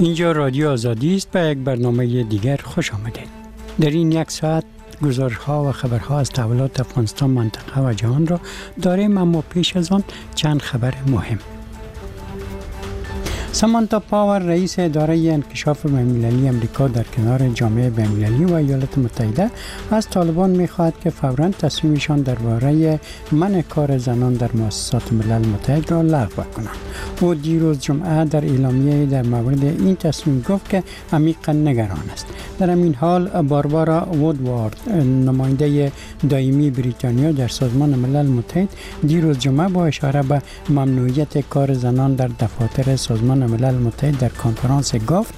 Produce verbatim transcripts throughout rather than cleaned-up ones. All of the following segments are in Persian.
اینجا رادیو آزادی است و یک برنامه دیگر خوش آمدید. در این یک ساعت گزارش‌ها و خبرها از تحولات افغانستان، منطقه و جهان را داریم، اما پیش از آن چند خبر مهم. سامانتا پاور، رئیس اداره انکشاف بین‌المللی امریکا، در کنار جامعه بین‌المللی و ایالات متحده از طالبان می‌خواهد که فوراً تصمیمشان درباره منع کار زنان در مؤسسات ملل متحد را لغو کنند. او دیروز جمعه در اعلامیه در مورد این تصمیم گفت که عمیقاً نگران است. در همین حال باربارا وودوارد، نماینده دائمی بریتانیا در سازمان ملل متحد، دیروز جمعه با اشاره به ممنوعیت کار زنان در دفاتر سازمان ملل متحد در کنفرانس گفت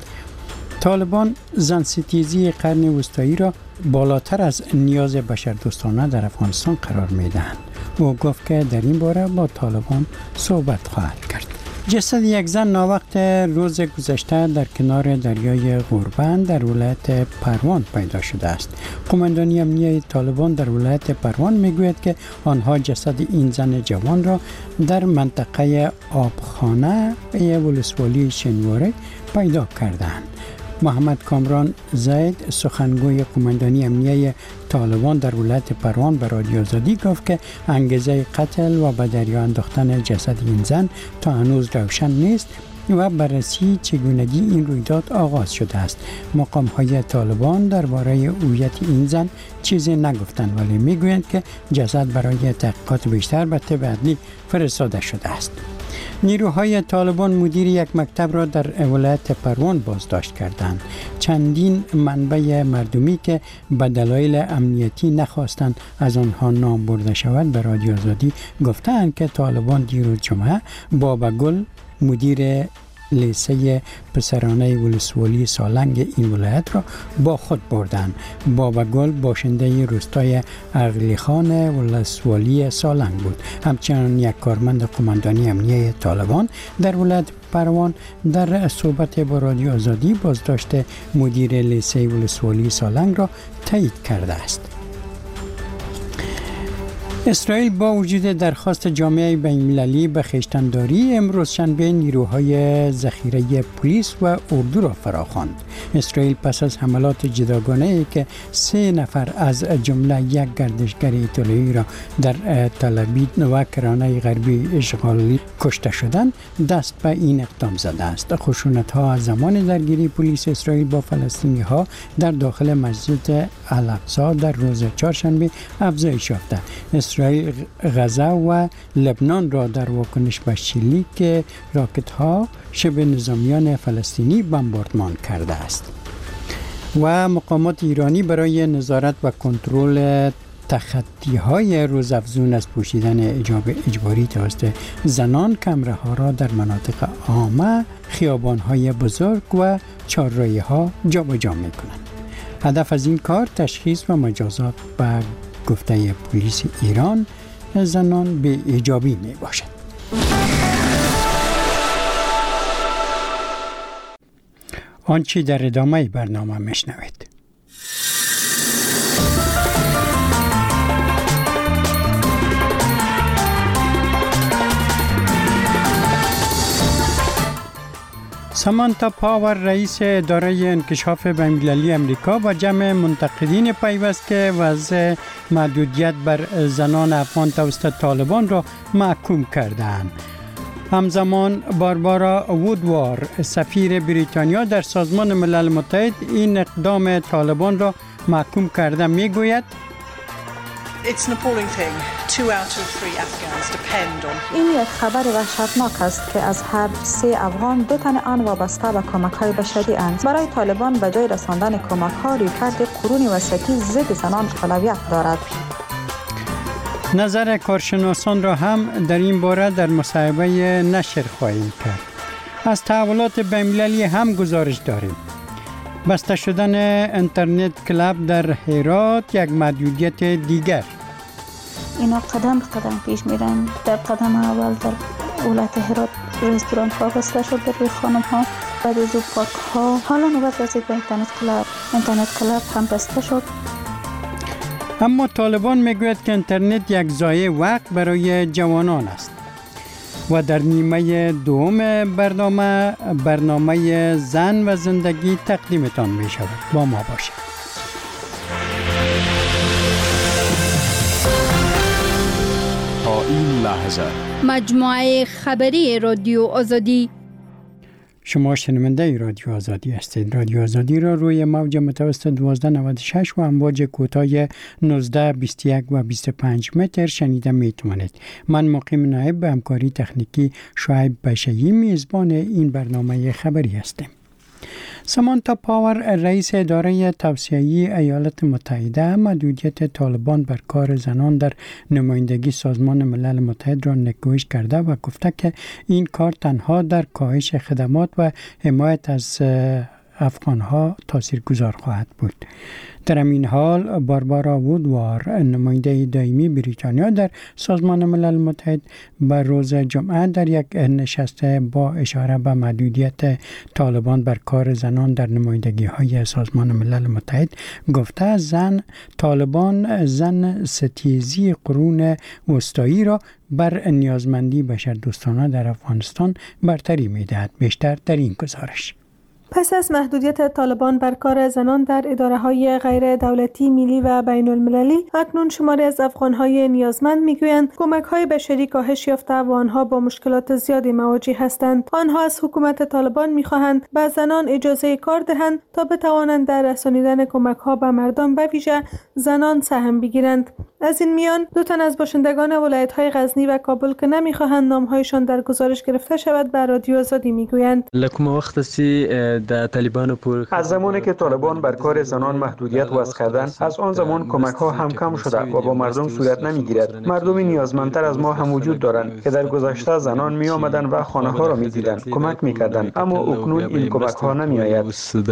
طالبان زن ستیزی قرن وسطایی را بالاتر از نیاز بشردوستانه در افغانستان قرار می‌دهند. او گفت که در این باره با طالبان صحبت خواهد کرد. جسد یک زن ناوقت روز گذشته در کنار دریای غوربند در ولایت پروان پیدا شده است. قماندانی امنیه طالبان در ولایت پروان میگوید که آنها جسد این زن جوان را در منطقه آبخانه ولسوالی شنواره پیدا کردند. محمد کامران زید، سخنگوی قماندانی امنیه طالبان در ولایت پروان، به رادیو آزادی گفت که انگیزه قتل و به دریا انداختن جسد این زن تا هنوز روشن نیست و بررسی چگونگی این رویداد آغاز شده است. مقام‌های طالبان درباره هویت این زن چیزی نگفتند، ولی میگویند که جسد برای تحقیقات بیشتر به طب عدلی فرستاده شده است. نیروهای طالبان مدیر یک مکتب را در ولایت پروان بازداشت کردند. چندین منبع مردمی که به دلایل امنیتی نخواستند از آنها نام برده شود به رادیو آزادی گفتند که طالبان دیروز جمعه بابا گل، مدیر لیسه پسرانه ولسوالی سالنگ این ولایت را با خود بردند. بابا گل باشنده روستای اغلی خان ولسوالی سالنگ بود. همچنان یک کارمند قماندانی امنیه طالبان در ولایت پروان در صحبت با رادیو آزادی بازداشت مدیر لیسه ولسوالی سالنگ را تایید کرده است. اسرائیل با وجود درخواست جامعه بین‌المللی به خویشتن‌داری امروز شنبه نیروهای ذخیره پلیس و اردو را فراخواند. اسرائیل پس از حملات جداگانه‌ای که سه نفر از جمله یک گردشگر ایتالیایی را در تل‌آویو و کرانه غربی اشغالی کشته شدند، دست به این اقدام زده است. خشونت‌ها از زمان درگیری پلیس اسرائیل با فلسطینی‌ها در داخل مسجد الاقصی در روز چهارشنبه افزایش یافته. اسرائیل غزه و لبنان را در واکنش به شلیک راکت‌ها شبه نظامیان فلسطینی بمباردمان کرده است. و مقامات ایرانی برای نظارت و کنترل تخطی‌های روزافزون از پوشیدن حجاب اجباری توسط زنان کمره‌ها را در مناطق عامه، خیابان‌های بزرگ و چهارراهی‌ها جابجا می‌کنند. هدف از این کار تشخیص و مجازات به گفته پلیس ایران زنان به ایجابی می باشد. آنچه در ادامه برنامه میشنوید. سامانتا پاور، رئیس اداره انکشاف بین‌المللی امریکا، با جمع منتقدین پیوست که وضع محدودیت بر زنان افغان توسط طالبان را محکوم کردند. همزمان باربارا وودوارد، سفیر بریتانیا در سازمان ملل متحد، این اقدام طالبان را محکوم کرده میگوید It's an appalling thing. Two out of three Afghans depend on. این یک خبر وحشتناک است که از هر سه افغان دو تن آن وابسته به کمک‌های بشری اند. برای طالبان به جای رساندن کمک‌ها، رویکرد قرون وسطی ضد زنان اولویت دارد. نظر کارشناسان را هم در این باره در مصاحبه نشر خواهیم کرد. از تحولات بین‌المللی هم گزارش داریم. بسته شدن اینترنت کلاب در هرات یک محدودیت دیگر. اینا قدم به قدم پیش میرن. در قدم اول در ولایت هرات رستوران ها بسته شد برای خانم ها، بعد از او پارک ها. حالا نوبت رسید به اینترنت کلاب. اینترنت کلاب هم بسته شد. اما طالبان میگوید که اینترنت یک ضایع وقت برای جوانان است. و در نیمه دوم برنامه برنامه زن و زندگی تقدیمتان می شود. با ما باشید. تا این لحظه مجموعه خبری رادیو آزادی. شما شنونده رادیو آزادی هستید. رادیو آزادی را روی موج متوسط دوازده نود و شش و امواج کوتاه نوزده بیست و یک و بیست و پنج متر شنیده می توانید. من مقیم نایب به همکاری تکنیکی شعیب بشیری میزبان این برنامه خبری هستم. سامانتا پاور رئیس اداره توسعه‌ای ایالات متحده محدودیت طالبان بر کار زنان در نمایندگی سازمان ملل متحد را نکوهش کرده و گفته که این کار تنها در کاهش خدمات و حمایت از افغانها تاثیرگذار خواهد بود. در این حال باربارا وودوار نماینده دائمی بریتانیا در سازمان ملل متحد بر روز جمعه در یک نشست با اشاره به محدودیت طالبان بر کار زنان در نمایندگی های سازمان ملل متحد گفته زن طالبان زن ستیزی قرون وسطایی را بر نیازمندی بشردوستانه در افغانستان برتری می‌دهد. بیشتر در این گزارش. پس از محدودیت طالبان بر کار زنان در اداره‌های غیر دولتی ملی و بین المللی، اکنون شماری از افغان‌های نیازمند می‌گویند کمک‌های بشری کاهش یافته و آنها با مشکلات زیادی مواجه هستند. آنها از حکومت طالبان می‌خواهند به زنان اجازه کار دهند تا بتوانند در رسانیدن کمک‌ها به مردم به ویژه زنان سهم بگیرند. از این میان دو تن از باشندگان ولایت‌های غزنی و کابل که نمی‌خواهند نام‌هایشان در گزارش گرفته شود به رادیو آزادی می‌گویند. لکم وقت سی در طالبان پور از زمانی که طالبان بر کار زنان محدودیت وضع کردند، از آن زمان کمک ها هم کم شده و با مردم صورت نمیگیرد. مردمی نیازمندتر از ما هم وجود دارند که در گذشته زنان می آمدند و خانه ها را می دیدند، کمک می کردند، اما اکنون این کمک ها نمی آید.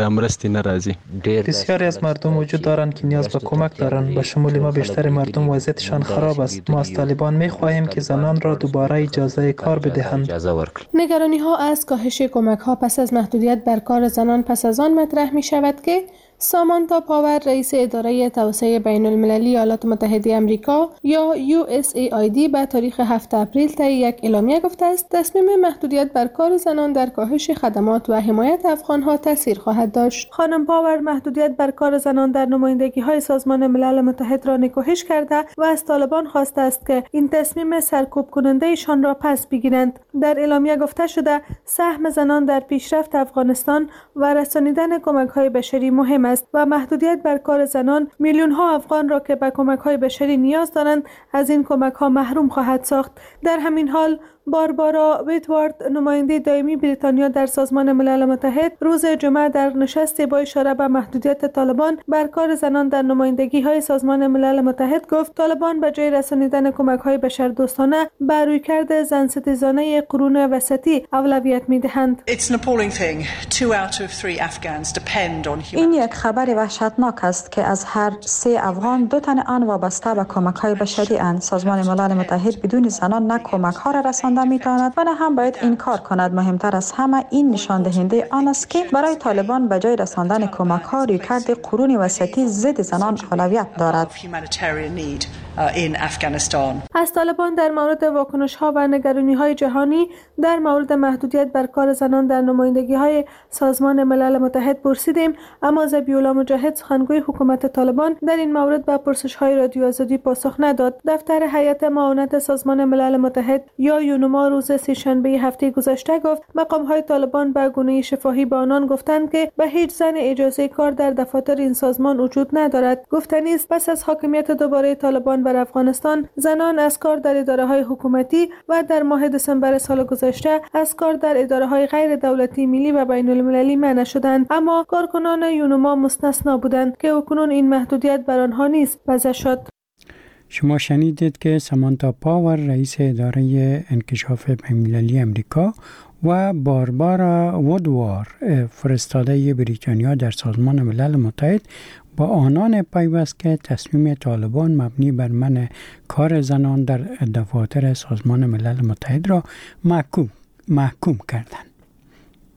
بسیاری از مردم وجود دارند که نیاز به کمک دارند، به شمول ما بیشتر مردم وضعیتشان خراب است. ما از طالبان می خواهیم که زنان را دوباره اجازه کار بدهند. نگرانی ها از کاهش کمک ها پس از محدودیت بر کار زنان پس از آن مطرح می شود که سامانتا پاور رئیس اداره توسعه بین المللی ایالات متحده آمریکا یا یو اس ای آی دی به تاریخ هفتم اپریل طی یک اعلامیه گفته است تصمیم محدودیت بر کار زنان در کاهش خدمات و حمایت افغانها تاثیر خواهد داشت. خانم پاور محدودیت بر کار زنان در نمایندگی های سازمان ملل متحد را نکوهش کرده و از طالبان خواسته است که این تصمیم سرکوب کننده ایشان را پس بگیرند. در اعلامیه گفته شده سهم زنان در پیشرفت افغانستان و رسانیدن کمک های بشری مهم است و محدودیت بر کار زنان میلیون ها افغان را که به کمک های بشری نیاز دارند از این کمک ها محروم خواهد ساخت. در همین حال باربارا ویتوارد نماینده دائمی بریتانیا در سازمان ملل متحد روز جمعه در نشستی با اشاره به محدودیت طالبان بر کار زنان در نمایندگی های سازمان ملل متحد گفت طالبان به جای رسانیدن کمک های بشردوستانه به رویکرد زن ستیزانه قرون وسطی اولویت میدهند. این یک خبر وحشتناک است که از هر سه افغان دو تن آن وابسته به کمک های بشری اند. سازمان ملل متحد بدون زنان نه کمک ها را رسانده میتواند و نه هم باید این کار کند. مهمتر از همه این نشان دهنده آن است که برای طالبان به جای رساندن کمک ها رویکرد قرون وسطی ضد زنان اولویت دارد. از طالبان در مورد واکنش ها و نگرانی های جهانی در مورد محدودیت بر کار زنان در نمایندگی های سازمان ملل متحد پرسیدیم، اما ذبیح‌الله مجاهد سخنگوی حکومت طالبان در این مورد به پرسش های رادیو آزادی پاسخ نداد. دفتر هیئت معاونت سازمان ملل متحد یا یونما روز سه‌شنبه هفته گذشته گفت مقام های طالبان به گونه شفاهی به آنان گفتند که به هیچ زن اجازه کار در دفاتر این سازمان وجود ندارد. گفتنی است پس از حاکمیت دوباره طالبان بر افغانستان زنان از کار در اداره‌های حکومتی و در ماه دسامبر سال گذشته از کار در اداره‌های غیر دولتی ملی و بین المللی منع شدند، اما کارکنان یونما مستثنا بودند که اکنون این محدودیت بر آنها نیست وضع شد. شما شنیدید که سامانتا پاور رئیس اداره انکشاف بین‌المللی امریکا و باربارا وودوار فرستاده بریتانیا در سازمان ملل متحد با آنان پیوست که تصمیم طالبان مبنی بر منع کار زنان در دفاتر سازمان ملل متحد را محکوم محکوم کردند.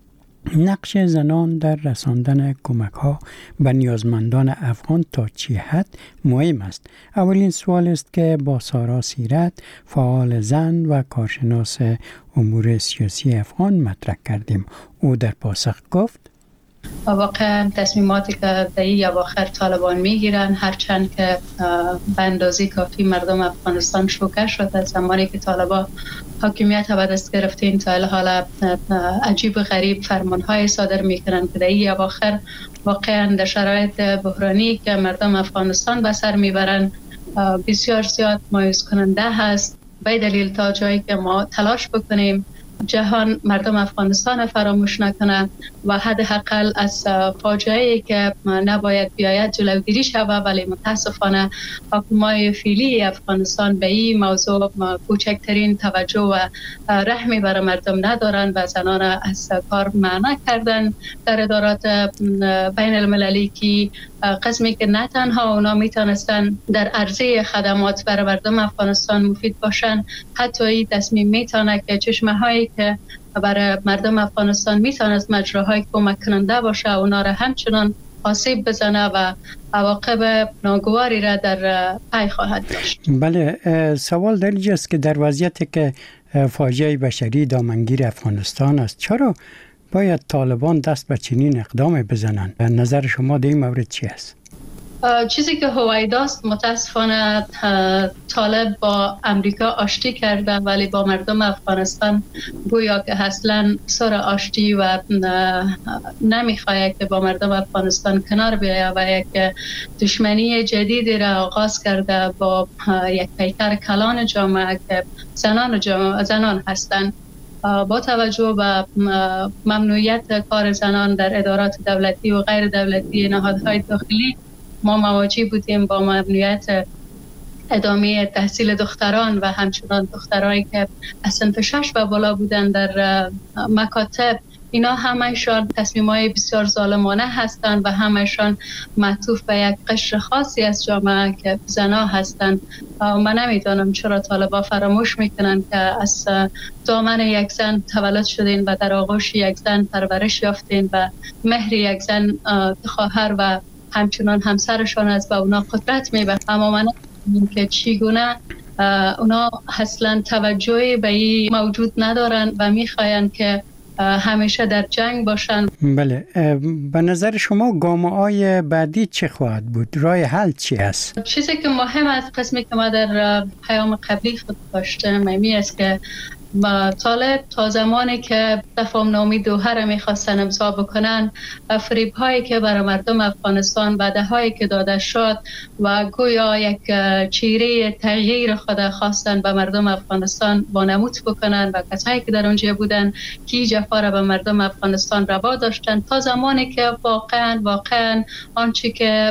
نقش زنان در رساندن کمک ها به نیازمندان افغان تا چه حد مهم است؟ اولین سوال است که با سارا سیرت، فعال زن و کارشناس امور سیاسی افغان مطرح کردیم. او در پاسخ گفت: واقعا تصمیماتی که در این اواخر طالبان میگیرن، هرچند که به اندازه کافی مردم افغانستان شوکه شده از زمانی که طالبان حاکمیت به دست گرفتین تا حالا عجیب و غریب فرمانهای صادر میکنن که در این اواخر واقعا در شرایط بحرانی که مردم افغانستان به سر میبرن بسیار زیاد مایوس کننده هست. به دلیل تا جایی که ما تلاش بکنیم جهان مردم افغانستان فراموش نکنه و حداقل از فاجعه‌ای که نباید بیاید جلوگیری شود، ولی متاسفانه حکومت فعلی افغانستان به این موضوع کوچکترین توجه و رحمی برای مردم ندارند و زنان از کار منع کردن در ادارات بین المللی که قسمی که نه تنها اونا میتونستن در عرضه خدمات برای مردم افغانستان مفید باشن، حتی این تصمیم میتونه که چشمه هایی که برای مردم افغانستان میتونست مجراهای کمک کننده باشه اونا را همچنان آسیب بزنه و عواقب ناگواری را در پی خواهد داشت. بله، سوال در اینجاست که در وضعیتی که فاجعه بشری دامنگیر افغانستان است، چرا باید طالبان دست به چنین اقدام بزنند؟ نظر شما در این مورد چی است؟ چیزی که هویداست متاسفانه طالب با امریکا آشتی کرده، ولی با مردم افغانستان گویا که اصلا سر آشتی و نمیخواد که با مردم افغانستان کنار بیاید و یک دشمنی جدیدی را آغاز کرده با یک پیکر کلان جامعه که زنان جامعه زنان هستند. با توجه به ممنوعیت کار زنان در ادارات دولتی و غیر دولتی نهادهای داخلی، ما مواجه بودیم با ممنوعیت ادامه تحصیل دختران و همچنان دخترایی که از صنف شش و بالا بودن در مکاتب. اینا همه‌شان تصمیم‌های بسیار ظالمانه هستند و همه‌شان معطوف به یک قشر خاصی از جامعه که زنان هستند. من نمیدانم چرا طالبان فراموش میکنن که از دامن یک زن تولد شدین و در آغوش یک زن پرورش یافتین و مهر یک زن خواهر و همچنان همسرشان از به اونا قدرت میبه. اما من که چیگونه اونا اصلا توجهی به این موجود ندارن و میخواین که همیشه در جنگ باشن. بله، به نظر شما گامه‌های بعدی چه خواهد بود؟ راه حل چی است؟ چیزی که مهم است، قسمی که ما در پیام قبلی خود داشتم می است که طالب تا زمانی که تفاهم نامه دوحه را میخواستن امضا بکنن، فریب هایی که برای مردم افغانستان وعده هایی که داده شد و گویا یک چهره تغییر خود خواستن به مردم افغانستان وانمود بکنن و کسایی که در اونجا بودن کی جفا را به مردم افغانستان روا داشتن، تا زمانی که واقعا واقعا آنچه که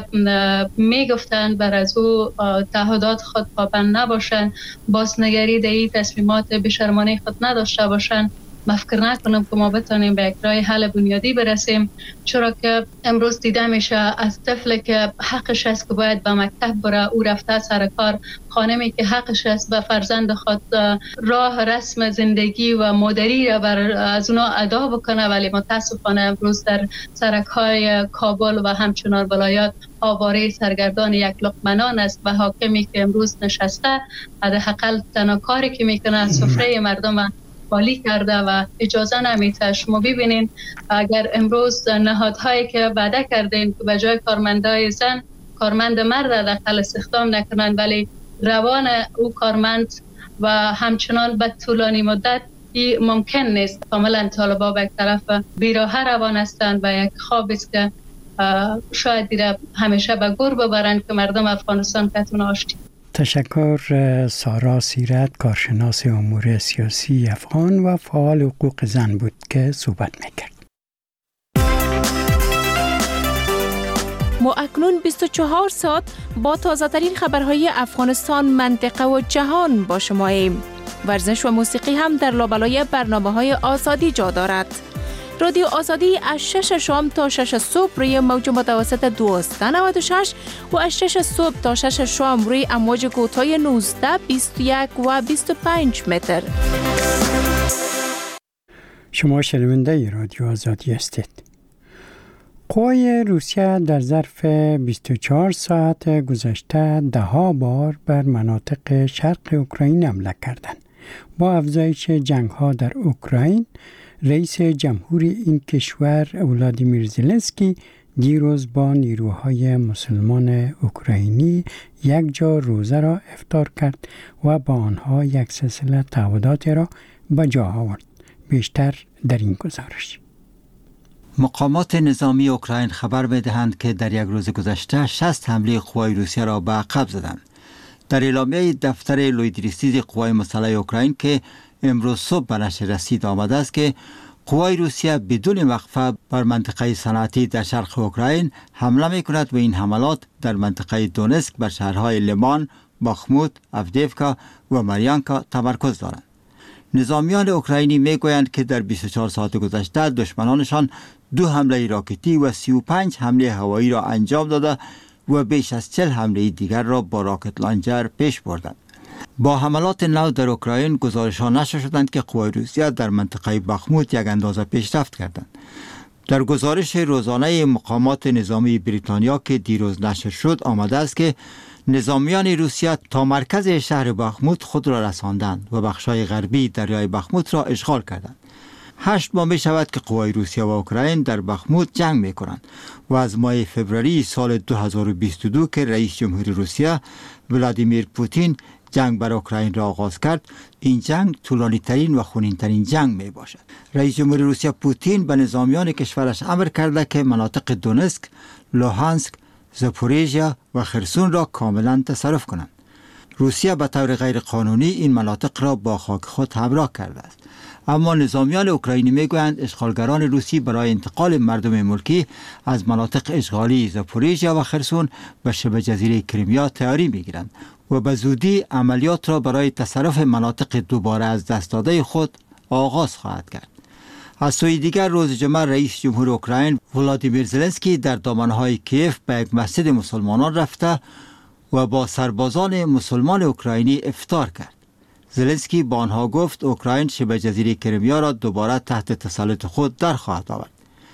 میگفتن بر از او تعهدات خود پابند نباشن، بازنگری در این تصمیمات بی‌شرمانه خود نداشته باشن، من فکر نکنم که ما بتونیم به یک راه حل بنیادی برسیم. چرا که امروز دیده میشه از طفلی که حقش است که باید به مکتب بره، او رفته سر کار، خانمی که حقش است به فرزند خود راه رسم زندگی و مادری را بر از اونا ادا بکنه، ولی متاسفانه امروز در سرک‌های کابل و همچنان ولایات آواره سرگردان یک لقمنان است و حاکمی که امروز نشسته حداقل تنها کاری که میکنه از سفره مردم خالی کرده و اجازه نمیده. شما ببینین اگر امروز نهادهایی که وعده کردین که به جای کارمندای زن کارمند مرد داخل استخدام نکنن، ولی روان او کارمند و همچنان به طولانی مدت ممکن نیست. کاملا طالبان به یک طرف بیراه روان هستند و یک خواب است که شاید دیره همیشه به گور ببرن که مردم افغانستان کتون آشتی. تشکر. سارا سیرت، کارشناس امور سیاسی افغان و فعال حقوق زن بود که صحبت میکرد. ما اکنون بیست و چهار ساعت با تازه ترین خبرهای افغانستان، منطقه و جهان با شماییم. ورزش و موسیقی هم در لابلای برنامه‌های آزادی جا دارد. رادیو آزادی از شش شام تا شش صبح روی موج متوسط دویست و نود و شش و از شش صبح تا شش شام روی امواج کوتاه نوزده، بیست و یک و بیست و پنج متر. شما شنونده رادیو آزادی هستید. قوای روسیه در ظرف بیست و چهار ساعت گذشته ده ها بار بر مناطق شرق اوکراین حمله کردند. با افزایش جنگ ها در اوکراین، رئیس جمهوری این کشور ولادیمیر زلنسکی دیروز با نیروهای مسلمان اوکراینی یک جا روزه را افطار کرد و با آنها یک سلسله تعهدات را به جا آورد. بیشتر در این گزارش. مقامات نظامی اوکراین خبر می‌دهند که در یک روز گذشته شصت حمله قوای روسیه را به عقب زدند. در اعلامیه دفتر لویدریستیز قوای مسلح اوکراین که امروز صبح به نشر رسید آمده است که قوای روسیه بدون وقفه بر منطقه صنعتی در شرق اوکراین حمله می‌کند و این حملات در منطقه دونسک بر شهرهای لمان، باخموت، افدیفکا و ماریانکا تمرکز دارند. نظامیان اوکراینی میگویند که در بیست و چهار ساعت گذشته دشمنانشان دو حمله راکتی و سی و پنج حمله هوایی را انجام داده و بیش از چهل حمله دیگر را با راکت لانجر پیش بردند. با حملات نو در اوکراین گزارش ها نشر شدند که قوای روسیه در منطقه باخموت یک اندازه پیشرفت کردند. در گزارش روزانه مقامات نظامی بریتانیا که دیروز نشر شد آمده است که نظامیان روسیه تا مرکز شهر باخموت خود را رساندند و بخشای غربی دریای باخموت را اشغال کردند. هشت ماه می شود که قوای روسیه و اوکراین در باخموت جنگ می کنند و از ماه فوریه سال دو هزار و بیست و دو که رئیس جمهوری روسیه ولادیمیر پوتین جنگ بر اوکراین را آغاز کرد، این جنگ طولانی ترین و خونین ترین جنگ می باشد. رئیس جمهوری روسیه پوتین به نظامیان کشورش امر کرده که مناطق دونسک، لوهانسک، زاپوریژیا و خرسون را کاملا تصرف کنند. روسیه به طور غیر قانونی این مناطق را با خاک خود همراه کرده است. اما نظامیان اوکراینی میگویند اشغالگران روسی برای انتقال مردم ملکی از مناطق اشغالی زاپوریژیا و خرسون به شبه جزیره کریمیا تیاری میگیرند و به زودی عملیات را برای تصرف مناطق دوباره از دست داده خود آغاز خواهد کرد. از سوی دیگر روز جمعه رئیس جمهور اوکراین ولادیمیر زلنسکی در دامنهای کیف به یک مسجد مسلمانان رفته و با سربازان مسلمان اوکراینی افطار کرد. زلنسکی با آنها گفت اوکراین شبه جزیره کریمیا را دوباره تحت تسلط خود در خواهد آورد.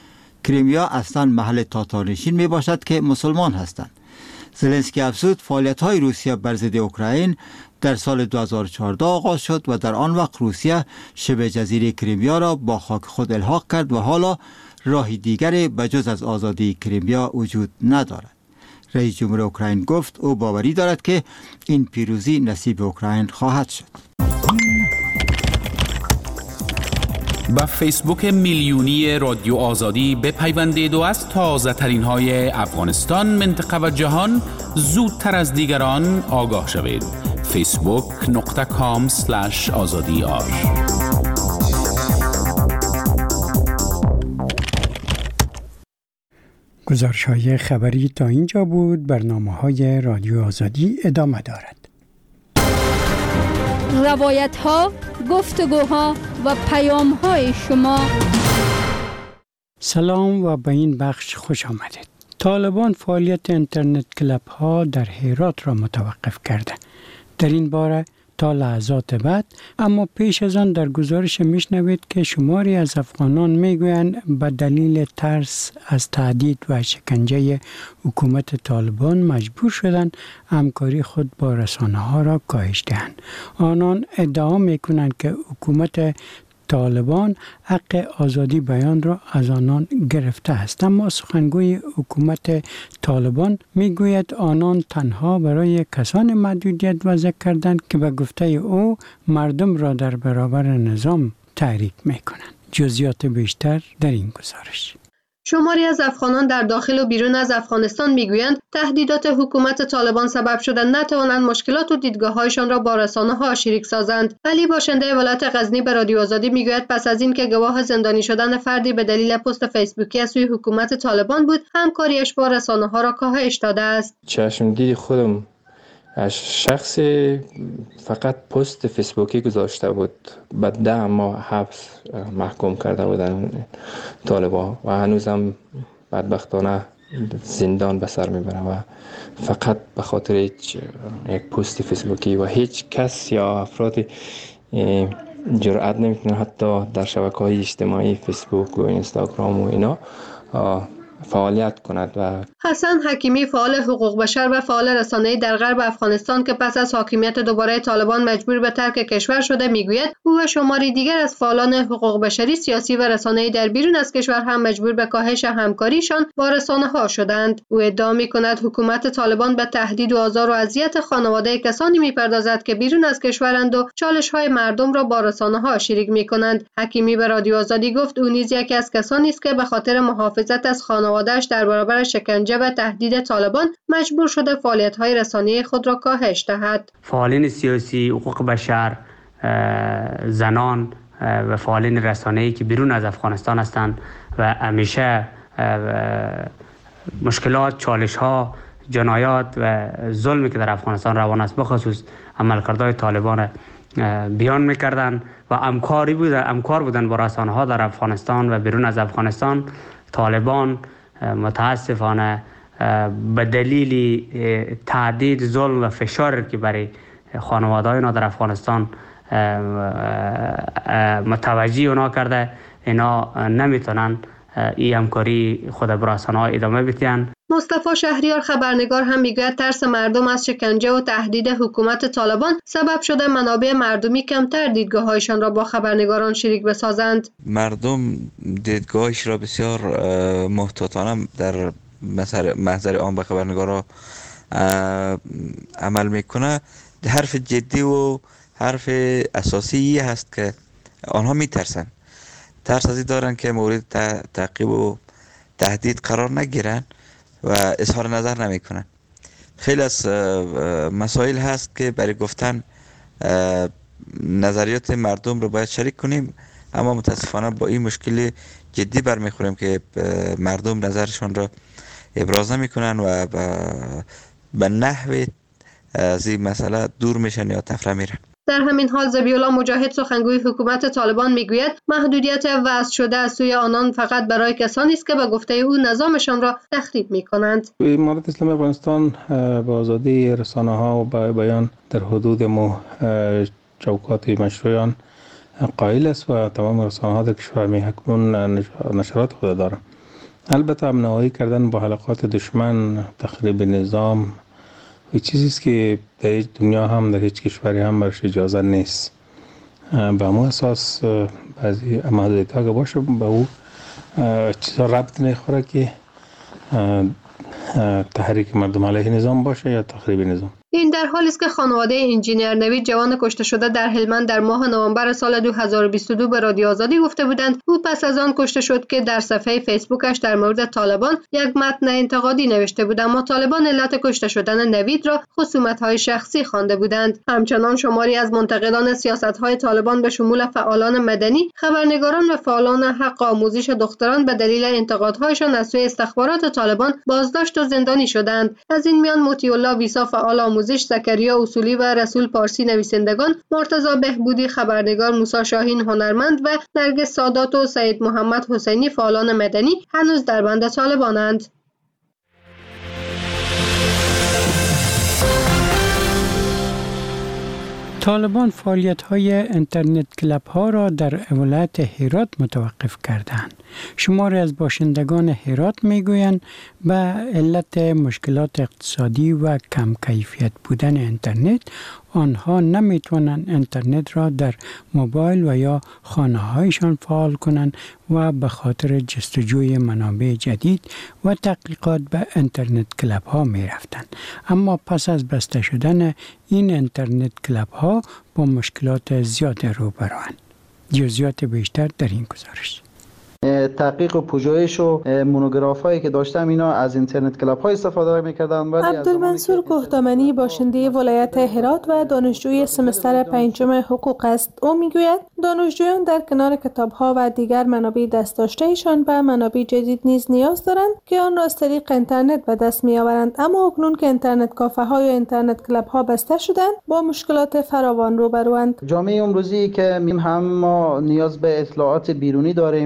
کریمیا اصلا محل تاتارنشین می باشد که مسلمان هستند. زلنسکی افزود فعالیت‌های روسیه بر ضد اوکراین در سال دو هزار و چهارده آغاز شد و در آن وقت روسیه شبه جزیره کریمیا را با خاک خود الحاق کرد و حالا راه دیگری بجز از آزادی کریمیا وجود ندارد. رئیس جمهور اوکراین گفت او باوری دارد که این پیروزی نصیب اوکراین خواهد شد. با فیسبوک میلیونی رادیو آزادی بپیوندید و از تازه ترین های افغانستان، منطقه و جهان زودتر از دیگران آگاه شوید. فیسبوک نقطه کام سلش آزادی آر. گزارش های خبری تا اینجا بود. برنامه های رادیو آزادی ادامه دارد. روایت ها، گفتگوها و پیام های شما. سلام و به این بخش خوش آمدید. طالبان فعالیت اینترنت کلاب ها در هرات را متوقف کرده. در این باره تا لحظات بعد، اما پیش از آن در گزارش میشنوید که شماری از افغانان میگویند به دلیل ترس از تهدید و شکنجه حکومت طالبان مجبور شدند همکاری خود با رسانه ها را کاهش دهند. آنان ادعا میکنند که حکومت طالبان حق آزادی بیان را از آنان گرفته است، اما سخنگوی حکومت طالبان میگوید آنان تنها برای کسان محدودیت وضع کردند که به گفته او مردم را در برابر نظام تحریک میکنند. جزئیات بیشتر در این گزارش. شماری از افغانان در داخل و بیرون از افغانستان میگویند تهدیدات حکومت طالبان سبب شده نتوانند مشکلات و دیدگاه‌هایشان را با رسانه‌ها شریک سازند. علی باشنده ولایت غزنی به رادیو آزادی میگوید پس از این که گواه زندانی شدن فردی به دلیل پست فیسبوکی از سوی حکومت طالبان بود، همکاریش با رسانه‌ها را کاهش داده است. چشمدید خودم از شخصی فقط پست فیسبوکی گذاشته بود، بعد ده ماه حبس محکوم کرده بودن طالبان و هنوزم بدبختانه زندان به سر میبره و فقط به خاطر هیچ یک پست فیسبوکی و هیچ کس یا افراد جرأت نمیکنن حتی در شبکه‌های اجتماعی فیسبوک و اینستاگرام و اینا فعالیت کند. و حسن حکیمی فعال حقوق بشر و فعال رسانه‌ای در غرب افغانستان که پس از حاکمیت دوباره طالبان مجبور به ترک کشور شده میگوید او و شماری دیگر از فعالان حقوق بشری، سیاسی و رسانه‌ای در بیرون از کشور هم مجبور به کاهش همکاریشان با رسانه‌ها شدند. او ادعا می‌کند حکومت طالبان به تهدید و آزار و اذیت خانواده کسانی می‌پردازد که بیرون از کشورند و چالش‌های مردم را با رسانه‌ها شریک می‌کنند. حکیمی به رادیو آزادی گفت او نیز یکی از کسانی است که به خاطر محافظت از خانواده‌اش در برابر شکنجه و تهدید طالبان مجبور شده فعالیت‌های رسانه‌ای خود را کاهش دهد. فعالین سیاسی، حقوق بشر، زنان و فعالین رسانه‌ای که بیرون از افغانستان هستند و همیشه مشکلات، چالش‌ها، جنایات و ظلمی که در افغانستان روان است بخصوص عملکردهای طالبان بیان می‌کردند و همکاری بوده همکار بودند با رسانه‌ها در افغانستان و بیرون از افغانستان. طالبان متاسفانه به دلیل تهدید، ظلم و فشار که برای خانواده‌های اینا در افغانستان متوجه اونا کرده، اینا نمیتونن این همکاری خود با رسانه‌ها ادامه بدن. مصطفی شهریار خبرنگار هم میگوید ترس مردم از شکنجه و تهدید حکومت طالبان سبب شده منابع مردمی کمتر دیدگاه‌هایشان را با خبرنگاران شریک بسازند. مردم دیدگاهش را بسیار محتاطانه در محضر عام به خبرنگارا عمل میکنه. حرف جدی و حرف اساسی هست که آنها میترسن، ترس از این دارن که مورد تعقیب و تهدید قرار نگیرن و اظهار نظر نمیکنن. خیلی از مسائل هست که برای گفتن نظریات مردم رو باید شریک کنیم، اما متاسفانه با این مشکل جدی برمیخوریم که مردم نظرشون رو ابراز نمیکنن و به نحو از این مسئله دور میشن یا تفره میرن. در همین حال ذبیح‌الله مجاهد سخنگوی حکومت طالبان میگوید محدودیت وضع شده از سوی آنان فقط برای کسانی است که به گفته او نظامشان را تخریب میکنند. امارت اسلامی افغانستان به آزادی رسانه‌ها و به بیان در حدود مو چوکات مشروعان قائل است و تمام رسانه‌ها در کشور می اکنون نشرات خود دارند. البته همنهایی کردن با حلقات دشمن، تخریب نظام و چیزی است که در هیچ دنیا هم در هیچ کشوری هم برش اجازه نیست. به همون اساس بعضی محدودیت‌ها که باشه به او چیزا ربط نخوره که تحریک مردم علیه نظام باشه یا تخریب نظام. این در حالی است که خانواده انجینیر نوید جوان کشته شده در هلمند در ماه نوامبر سال دو هزار و بیست و دو به رادیو آزادی گفته بودند او پس از آن کشته شد که در صفحه فیسبوکش در مورد طالبان یک متن انتقادی نوشته بود، اما طالبان علت کشته شدن نوید را خصومت‌های شخصی خوانده بودند. همچنان شماری از منتقدان سیاست‌های طالبان به شمول فعالان مدنی، خبرنگاران و فعالان حق آموزش دختران به دلیل انتقادهایشان از سوی استخبارات طالبان بازداشت و زندانی شدند. از این میان مطیع الله ویسا فعال آموزش، زکریا اصولی و رسول پارسی نویسندگان، مرتضی بهبودی خبرنگار، موسی شاهین هنرمند و نرگس سادات و سید محمد حسینی فعالان مدنی هنوز در بند طالبانند. طالبان فعالیت‌های اینترنت کلاب ها را در ولایت هرات متوقف کردند. شماری از باشندگان هرات میگویند به علت مشکلات اقتصادی و کم کیفیت بودن اینترنت آنها نمیتوانند اینترنت را در موبایل و یا خانه‌هایشان فعال کنند و به خاطر جستجوی منابع جدید و تحقیقات به اینترنت کلاب ها می رفتند. اما پس از بسته شدن این اینترنت کلاب ها با مشکلات زیاد روبروند. جزئیات بیشتر در این گزارش. تحقیق و پژوهش و مونوگراف هایی که داشتم اینا از اینترنت کلاب های استفاده میکردن. عبدالمنصور کوهدامنی باشنده ولایت هرات و دانشجوی سمستر پنجم حقوق است. او میگوید دانشجویان در کنار کتاب ها و دیگر منابع دست داشتهشان به منابع جدید نیز نیاز دارند که آن را از طریق اینترنت به دست میآورند، اما اکنون که اینترنت کافه ها یا اینترنت کلاب ها بسته شدند با مشکلات فراوان روبروند. جامعه امروزی که هم ما نیاز به اطلاعات بیرونی داریم،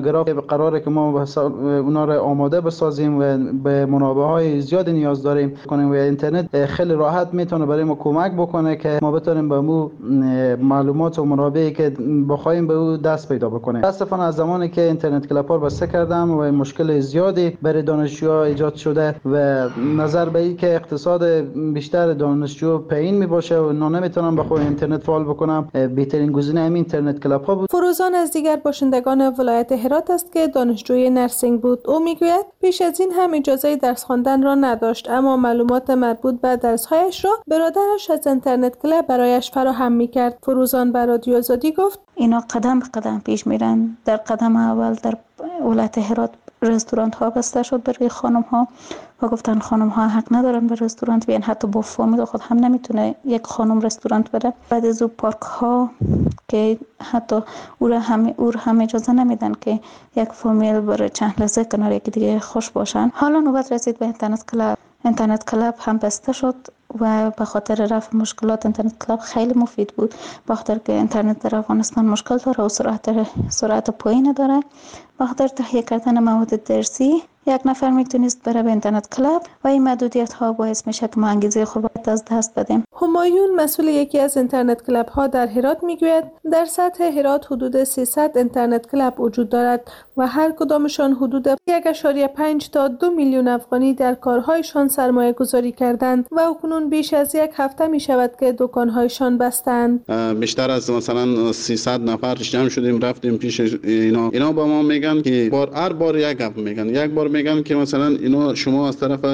مونوگراف قراره که ما اونا را آماده بسازیم و به منابع‌های زیاد نیاز داریم کنیم و اینترنت خیلی راحت میتونه برای ما کمک بکنه که ما بتونیم به مو معلومات و منابعی که بخوایم به او دست پیدا بکنیم. متاسفانه از زمانی که اینترنت کلاب ها بسته کردم و مشکل زیادی برای دانشجوها ایجاد شده و نظر به این که اقتصاد بیشتر دانشجو پایین می باشه و اونا نمیتونن به خود اینترنت فعال بکنم، بهترین گزینه همین اینترنت کلاب ها بود. فروزان از دیگر باشندگان ولایت هرات است که دانشجوی نرسینگ بود. او میگوید پیش از این هم اجازه درس خواندن را نداشت، اما معلومات مربوط به درس‌هایش را برادرش از اینترنت کلاب برایش فراهم می‌کرد. فروزان به رادیو آزادی گفت: اینا قدم به قدم پیش میرن. در قدم اول در ولایت هرات رستوران ها بسته شد برای خانم ها و گفتن خانم ها حق ندارن به رستوران بیان، حتی با فامیل خود هم نمیتونه یک خانم رستوران بره. بعد از او پارک ها که حتی او را هم او را هم اجازه نمیدن که یک فامیل برای چند لحظه کنار یکی دیگه خوش باشن. حالا نوبت رسید به اینترنت کلاب. اینترنت کلاب هم بسته شد و به خاطر رفع مشکلات اینترنت کلاب خیلی مفید بود، به خاطر که اینترنت در افغانستان مشکل داره و سرعت سرعت پایین داره. به خاطر تهیه کردن مواد درسی یک نفر میتونست بره به اینترنت کلاب و این محدودیت ها باعث میشه که ما انگیزه خود از دست بدیم. همایون مسئول یکی از اینترنت کلاب ها در هرات میگوید در سطح هرات حدود سیصد اینترنت کلاب وجود دارد و هر کدامشان حدود یک و پنج تا دو میلیون افغانی در کارهایشان سرمایه گذاری کردند و اکنون بیش از یک هفته می شود که دکانهایشان بستند. بیشتر از مثلا سیصد نفر جمع شدیم رفتیم پیش اینا. اینا با ما میگن که بار هر بار یک گپ میگن. یک بار میگن که مثلا اینا شما از طرف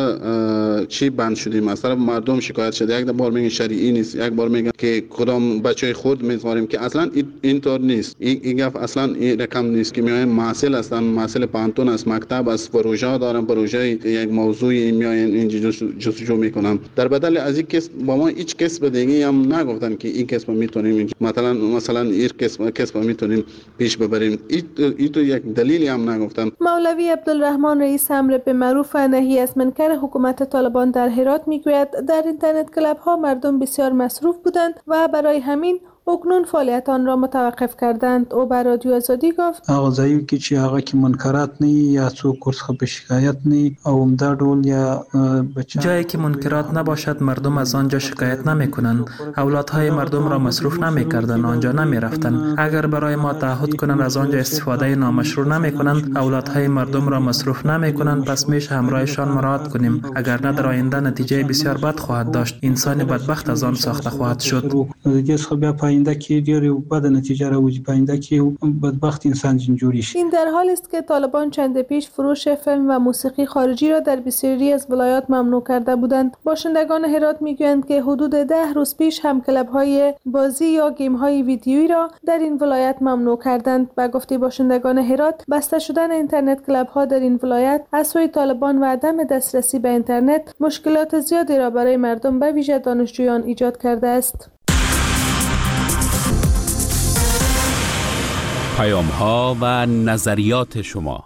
چی بند شدیم، از طرف مردم شکایت شده. یک بار میگن شرعی نیست، یک بار میگن که کدام بچهای خود میذاریم که اصلا اینطور نیست. این گپ اصلا این رقم نیست که میایم محصل هستن، محصل پانتون است، مکتب است، پروژه دارن، پروژه یک موضوعی میاین اینجا جستجو میکنن. در بدل از این کسب با ما هیچ کسب دیگه هم نگفتن که این کسب میتونیم مثلا مثلا این کسب کسب میتونیم پیش ببریم. این تو یک دلیلی هم نگفتن. مولوی عبدالرحمن رئیس امر به معروف و نهی از منکر حکومت طالبان در هرات میگوید در اینترنت کلاب ها مردم بسیار مصروف بودند و برای همین اکنون فعالیت آن را متوقف کردند. او بر رادیو آزادی گفت: آغازایی که چی هغه کې منکرات نه یا څوک ورڅخه به شکایت نه او همدا ډول یا جایی که منکرات نباشد مردم از آنجا شکایت نمیکنند. اولادهای مردم را مصروف نمیکردند، آنجا نمیرفتند. اگر برای ما تعهد کنند از آنجا استفاده نامشروع نمیکنند، اولادهای مردم را مصروف نمیکنند، پس میشه همراهشان مراعات کنیم. اگر نه در آینده نتیجه بسیار بد خواهد داشت. انسان بدبخت از آن ساخته خواهد شد. پاینده کې ډېر بد نتیجه راوځي، پاینده کې بدبخت انسان جوړی شي. این در حال است که طالبان چند پیش فروش فیلم و موسیقی خارجی را در بسیاری از ولایات ممنوع کرده بودند. باشندگان هرات میگویند که حدود ده روز پیش هم کلب‌های بازی یا گیم‌های ویدیویی را در این ولایت ممنوع کردند. با گفته باشندگان هرات، بسته شدن اینترنت کلب‌ها در این ولایت از سوی طالبان و عدم دسترسی به اینترنت مشکلات زیادی را برای مردم به ویژه دانشجویان ایجاد کرده است. پیام ها و نظریات شما.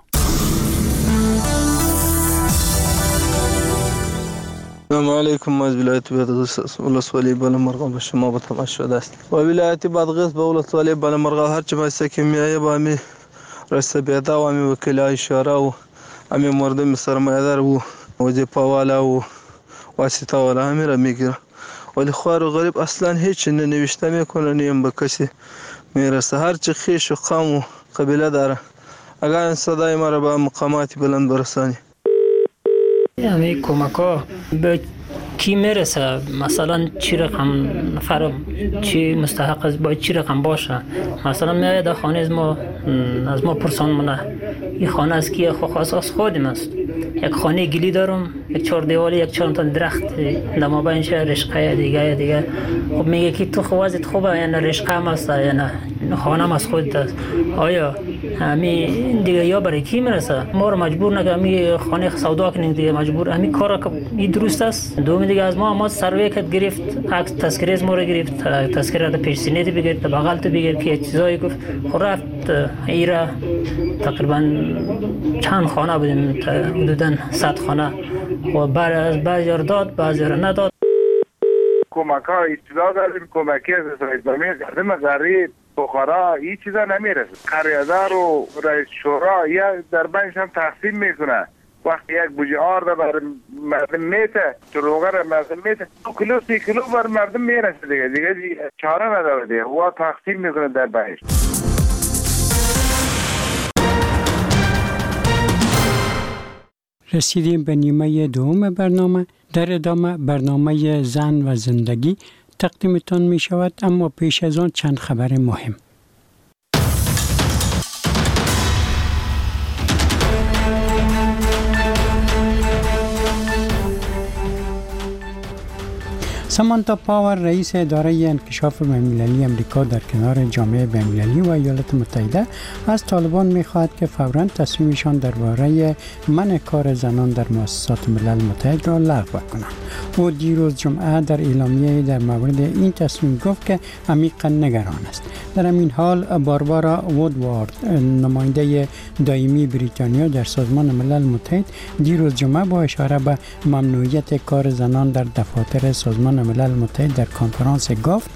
سلام علیکم. از ولایت بادغیس ولسوالی بالامرغ به شما به تماشا است. و ولایت بادغیس به ولسوالی بالامرغ هر چه ماسه که میایه با می رسته بیدا و می وکیل اشاره و امی مردم سرمایه‌دار و وظیفه والا و واسطه والا همه را میگیره، ولی خوار و غریب اصلا هیچ ننوشته میکنه، نیم به کسی میرسه. هر چه خیش و قوم و قبیله داره، اگر این صدای ما را به مقامات بلند برسانی. همه کمک ها به کی میرسه؟ مثلا چی رقم نفر چی مستحق است، باید چی رقم باشه؟ مثلا میاد در خانه از ما از ما پرسان منه این خانه از کیه؟ خو خاص از خودم است. یک خانه گلی دارم، یک چهار دیوالی، یک چهار تا درخت در مابینش رشقه دیگه دیگه. خب میگه که تو خوازت خوبه یا نه رشقه هم است یا نه خانه هم از خودت است. آیا همین دیگه یا برای کی میرسه؟ ما رو مجبور نگه همین خانه سودا کنیم دیگه، مجبور همین کار که این درست است. دوم دیگه از ما ما سروی کت گرفت، عکس تذکره از ما رو گرفت، تذکره در پیش سینه بگیر، در بغل تو بگیر که چیزایی گفت. خب رفت ایرا تقریبا چند خانه بودیم، حدوداً صد خانه و بعد از بعضی رو داد بعضی رو نداد. کمک ها اطلاع داریم، کمکی از اسرائیل بمی کردیم غریب فقرا این چیزا نمیرسه. قریه‌دار و رئیس شورا یا در بینش هم تقسیم میکنه. وقتی یک بوجه آرد بر مردم میته، دروغه را مردم میته، دو کیلو سی کیلو بر مردم میرسه دیگه دیگه چاره نداره دیگه. و تقسیم میکنه در بینش. رسیدیم به نیمه دوم برنامه. در ادامه برنامه زن و زندگی تقدیمتان می شود، اما پیش از آن چند خبر مهم. سامانتا پاور رئیس اداره انکشاف بین‌المللی امریکا در کنار جامعه بین‌المللی و ایالات متحده از طالبان می‌خواهد که فوراً تصمیمشان درباره منع کار زنان در مؤسسات ملل متحد را لغو کنند. او دیروز جمعه در اعلامیه در مورد این تصمیم گفت که عمیقاً نگران است. در این حال باربارا وودوارد، نماینده دائمی بریتانیا در سازمان ملل متحد، دیروز جمعه با اشاره به ممنوعیت کار زنان در دفاتر سازمان ملل متحد در کنفرانس گفت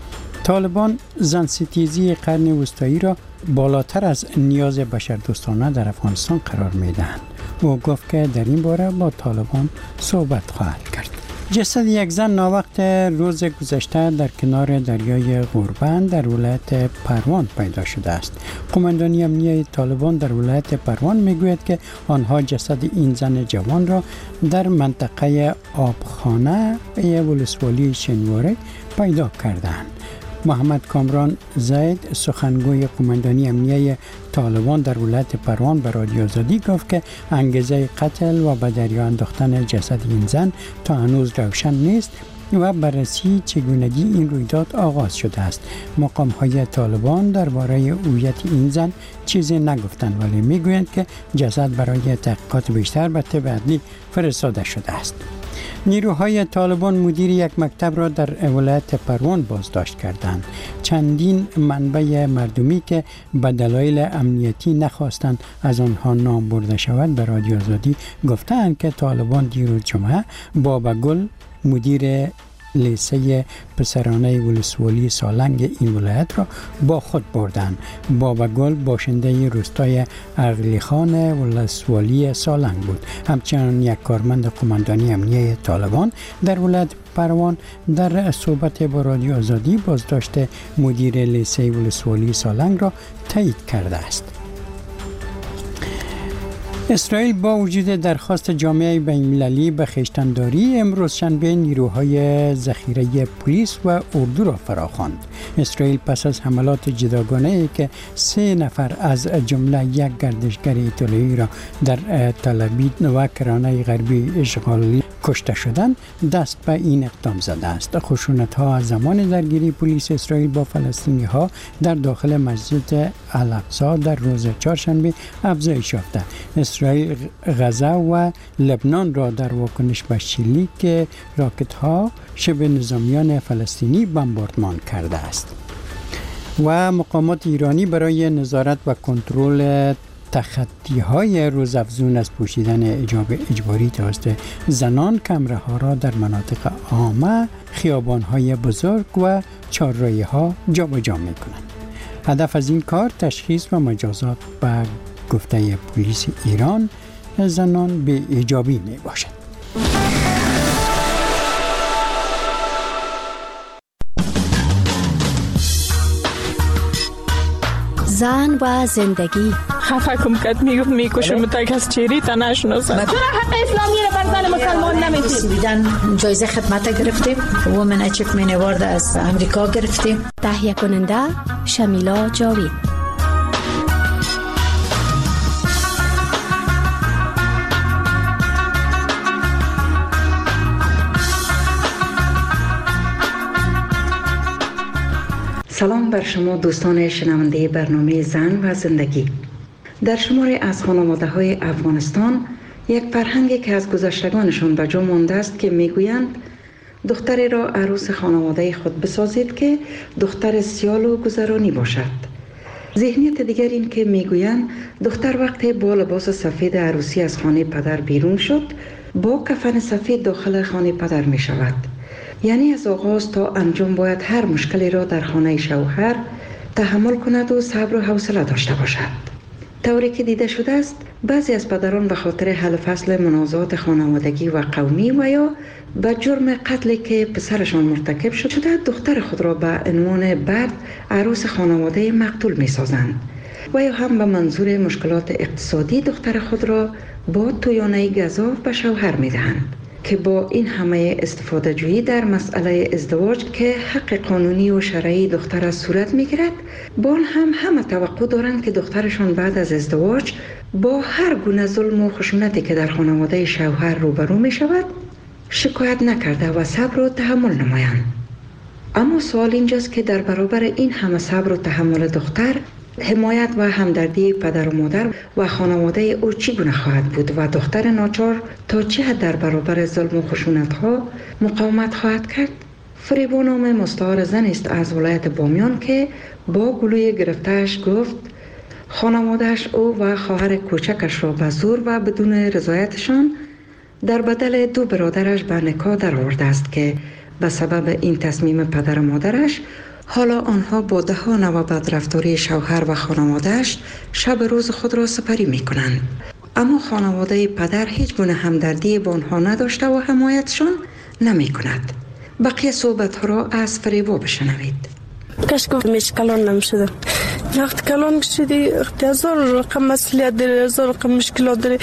طالبان زن ستیزی قرن وسطایی را بالاتر از نیاز بشردوستانه در افغانستان قرار می‌دهند. او گفت که در این باره با طالبان صحبت خواهد کرد. جسد یک زن ناوقت روز گذشته در کنار دریای غوربند در ولایت پروان پیدا شده است. قماندانی امنیه طالبان در ولایت پروان میگوید که آنها جسد این زن جوان را در منطقه آبخانه ولسوالی شنواره پیدا کردند. محمد کامران زید، سخنگوی قماندانی امنیه طالبان در ولایت پروان به رادیو آزادی گفت که انگیزه قتل و به دریا انداختن جسد این زن تا هنوز روشن نیست و بررسی چگونگی این رویداد آغاز شده است. مقام‌های طالبان درباره هویت این زن چیزی نگفتند، ولی میگویند که جسد برای تحقیقات بیشتر به طب عدلی فرستاده شده است. نیروهای طالبان مدیر یک مکتب را در ولایت پروان بازداشت کردند. چندین منبع مردمی که به دلایل امنیتی نخواستند از آنها نام برده شود به رادیو آزادی گفتند که طالبان دیروز جمعه بابا گل، مدیر لیسه پسرانه ولسوالی سالنگ این ولایت را با خود بردند. بابا گل باشنده روستای اغلی خان ولسوالی سالنگ بود. همچنان یک کارمند قماندانی امنیه طالبان در ولایت پروان در صحبت با رادیو آزادی بازداشت مدیر لیسه ولسوالی سالنگ را تایید کرده است. اسرائیل با وجود درخواست جامعه بین‌المللی به خویشتن‌داری امروز شنبه نیروهای ذخیره پلیس و اردو را فراخواند. اسرائیل پس از حملات جداگانه‌ای که سه نفر از جمله یک گردشگر ایتالیایی را در تل ابیب و کرانه غربی اشغالی کشته شدند دست به این اقدام زده است. خشونت‌ها از زمان درگیری پلیس اسرائیل با فلسطینی‌ها در داخل مسجد الاقصی در روز چهارشنبه افزایش یافته. اسرائیل غزه و لبنان را در واکنش به شلیک راکت‌ها شبه نظامیان فلسطینی بمباردمان کرده است. و مقامات ایرانی برای نظارت و کنترل تخطی‌های روزافزون از پوشیدن حجاب اجباری توسط زنان کمره‌ها را در مناطق عامه، خیابان‌های بزرگ و چهارراهی‌ها جابجا می‌کنند. هدف از این کار تشخیص و مجازات به گفته پلیس ایران زنان به حجابی میباشد. زن و زندگی خفه کم کت میگفت میکشم تا کس چیری تا نشناسم. چرا حق اسلامی را بر زن مسلمان نمیدید؟ دیدن جایزه خدمت گرفتیم، وومن اچیومنت اوارد از امریکا گرفتیم. تهیه کننده شمیلا جاوید. سلام بر شما دوستان شنونده برنامه زن و زندگی. در شماری از خانواده های افغانستان یک فرهنگی که از گذشتگانشان به جا مانده است که میگویند دختری را عروس خانواده خود بسازید که دختر سیال و گذرانی باشد. ذهنیت دیگر این که میگویند دختر وقتی با لباس سفید عروسی از خانه پدر بیرون شد با کفن سفید داخل خانه پدر می شود. یعنی از آغاز تا انجام باید هر مشکلی را در خانه شوهر تحمل کند و صبر و حوصله داشته باشد. طوری که دیده شده است بعضی از پدران به خاطر حل فصل منازعات خانوادگی و قومی و یا به جرم قتلی که پسرشان مرتکب شده دختر خود را به عنوان برد عروس خانواده مقتول می سازند و یا هم به منظور مشکلات اقتصادی دختر خود را با تویانه گزاف به شوهر می دهند که با این همه استفاده جویی در مسئله ازدواج که حق قانونی و شرعی دختر از صورت می گیرد با هم همه توقع دارند که دخترشان بعد از ازدواج با هر گونه ظلم و خشونتی که در خانواده شوهر روبرو می شود شکایت نکرده و صبر و تحمل نمایند. اما سوال اینجاست که در برابر این همه صبر و تحمل دختر حمایت و همدردی پدر و مادر و خانواده او چگونه خواهد بود و دختر ناچار تا چه حد در برابر ظلم و خشونت ها مقاومت خواهد کرد؟ فریبا نام مستعار زن است از ولایت بامیان که با گلوی گرفتهش گفت خانوادهش او و خواهر کوچکش را به زور و بدون رضایتشان در بدل دو برادرش به نکاح در آورده است که به سبب این تصمیم پدر و مادرش حالا آنها با دهان و بدرفتاری شوهر و خانوادهش شب روز خود را سپری می کنند. اما خانواده پدر هیچ گونه همدردی با آنها نداشته و حمایتشان نمی کند. بقیه صحبت ها را از فریبا بشنوید. کاش که میش کلان نمیشدم. وقت کلان شدی هزار رقم مسئولیت داری، هزار رقم مشکلات داری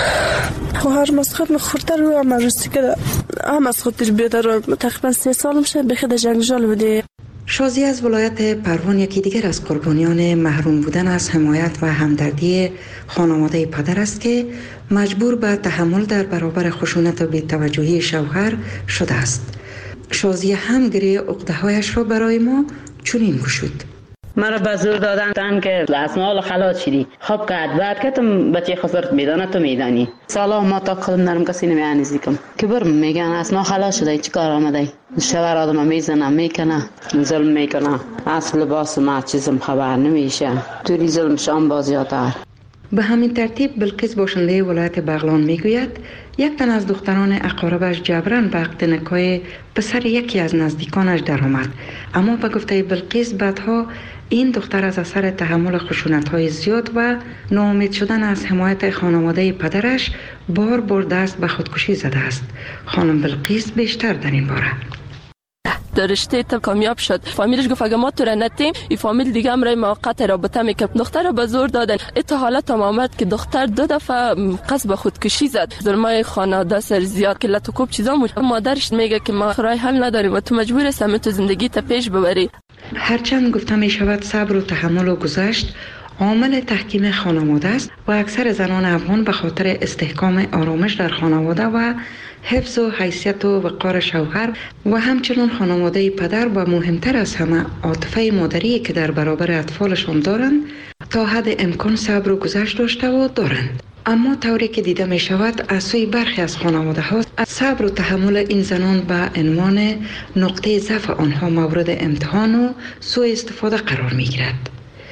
و هر مسخط مخورتر رو هم رسید که هم از خودش بیادر تقریبا سه سال میشه بخید جنگجال بوده. شازی از ولایت پروان یکی دیگر از قربانیان محروم بودن از حمایت و همدردی خانواده پدر است که مجبور به تحمل در برابر خشونت و بی‌توجهی شوهر شده است. شازی هم گریه عقده‌هایش را برای ما چنین گشود. مرا به زور دادن که اسمال خلاص شدی. خب که بعد که تو بچه خسرت میدانه تو میدانی. سالا ما تا خودم نرم کسی نمیانیزی کم. که برم میگن اسما خلاص شده چی کار آمده؟ شوهر آدم میزنه میکنه ظلم میکنه. اصل لباس ما چیزم خبر نمیشه. توری ظلم شام بازیاتر. به همین ترتیب بلقیس باشنده ولایت بغلان میگوید یک تن از دختران اقاربش جبران به عقد نکاح پسر یکی از نزدیکانش درآمد، اما به گفته بلقیس بعدها این دختر از اثر تحمل خشونت‌های زیاد و ناامید شدن از حمایت خانواده پدرش بار بار دست به خودکشی زده است. خانم بلقیس بیشتر در این باره در رشته تا کامیاب شد. فامیلش گفت اگه ما تو را نتیم این فامیل دیگه هم رای موقت رابطه میکرد. دختر را به زور دادن. ات حالت هم آمد که دختر دو دفعه قصد به خودکشی زد. ظلمای خانواده سر زیاد که لطو کوب چیزا مو مادرش میگه که ما رای حل نداریم و تو مجبور هستی تو زندگی تا پیش ببری. هرچند گفته می شود صبر و تحمل و گذشت عامل تحکیم خانواده است و اکثر زنان افغان به خاطر استحکام آرامش در خانواده و حفظ و حیثیت و وقار شوهر و همچنین خانواده پدر و مهمتر از همه عاطفه مادری که در برابر اطفالشان دارند تا حد امکان صبر و گذشت داشته و دارند. اما طوری که دیده می شود از سوی برخی از خانواده ها صبر و تحمل این زنان به عنوان نقطه ضعف آنها مورد امتحان و سوء استفاده قرار می گیرد.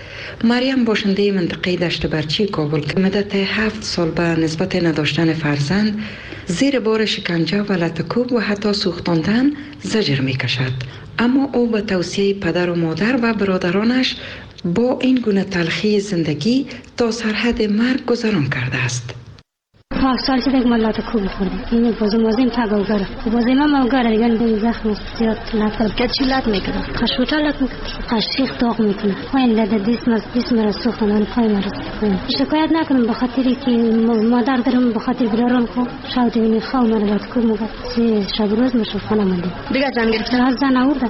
مریم باشنده منطقه دشت برچی کابل که مدت هفت سال به نسبت نداشتن فرزند زیر بار شکنجه و لطکوب و حتی سوختاندن زجر می کشد، اما او به توصیه پدر و مادر و برادرانش با این گونه تلخی زندگی تا سرحد مرگ گذران کرده است. ها سال شده که ما لطکوب خوردیم. این بازم بازم تگاوگره. بازم هم اوگره دیگه این زخم زیاد لطکوب که چی لط میکنه؟ خشوتا لط میکنه. خشیخ داغ میکنه. پایین لده دیسم از دیسم را سوختن پای مرز. شکایت نکنم به خاطری که مادر دارم به خاطر برارم خو شاید این خواهم مرا لطکوب میگه. شب روز میشه خانه مانده. دیگه زن گرفته. از زن آورده.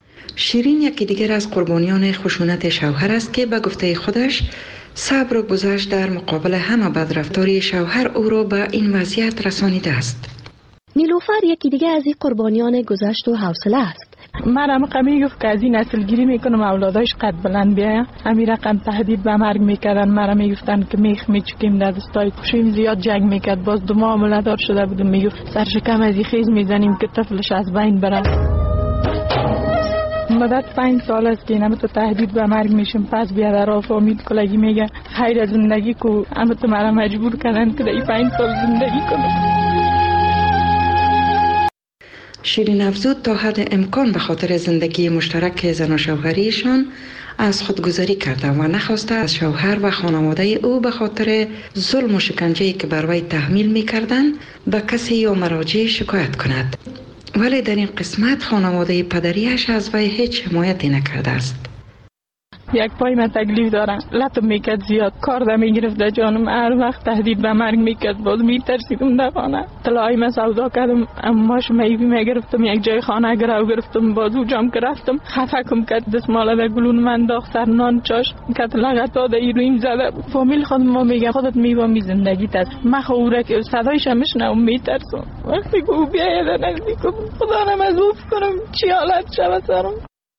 شیرین یکی دیگر از قربانیان خشونت شوهر است که به گفته خودش صبر و گذشت در مقابل همه بدرفتاری شوهر او را به این وضعیت رسانیده است. نیلوفر یکی دیگه از این قربانیان گذشت و حوصله است. من هم قمی گفت که از این نسل گیری میکنم اولادایش قد بلند بیایم. همین رقم تهدید به مرگ میکردن. مرا میگفتن که میخ میچکیم در دستای کشیم. زیاد جنگ میکرد. باز دو ماه عملدار شده بودم. میگفت سرشکم از این خیز میزنیم که طفلش از بین بره. مدت پنج سال است که اینم تو تهدید به مرگ میشم. پس بیاد را فامید کلگی میگه خیر زندگی کو اما تو مرا مجبور کردن که این پنج سال زندگی کنم. شیرین افزود تا حد امکان به خاطر زندگی مشترک زن و شوهریشان از خودگذری کرده و نخواسته از شوهر و خانواده او به خاطر ظلم و شکنجه‌ای که بر وی تحمیل می‌کردند به کسی یا مراجع شکایت کند. ولی در این قسمت خانواده پدریش از وی هیچ حمایتی نکرده است. یک پای من تکلیف دارم، لطم میکرد زیاد، کار ده میگرفت در جانم، هر وقت تهدید به مرگ میکرد، باز میترسیدم در خانه. طلایی من سودا کردم، اماش میوی میگرفتم، یک جای خانه گرو گرفتم، باز او جام که رفتم خفکم کرد، دستماله در گلون من داخت سر نان چاش کت لغتا در ایرویم زده. فامیل خودم ما میگم خودت میوامی زندگیت است، من خوره که صدایش میشنوم میترسم، وقتی که او بیاید نزدیکم خدا نمزوف کنم چی حالت شود سرم.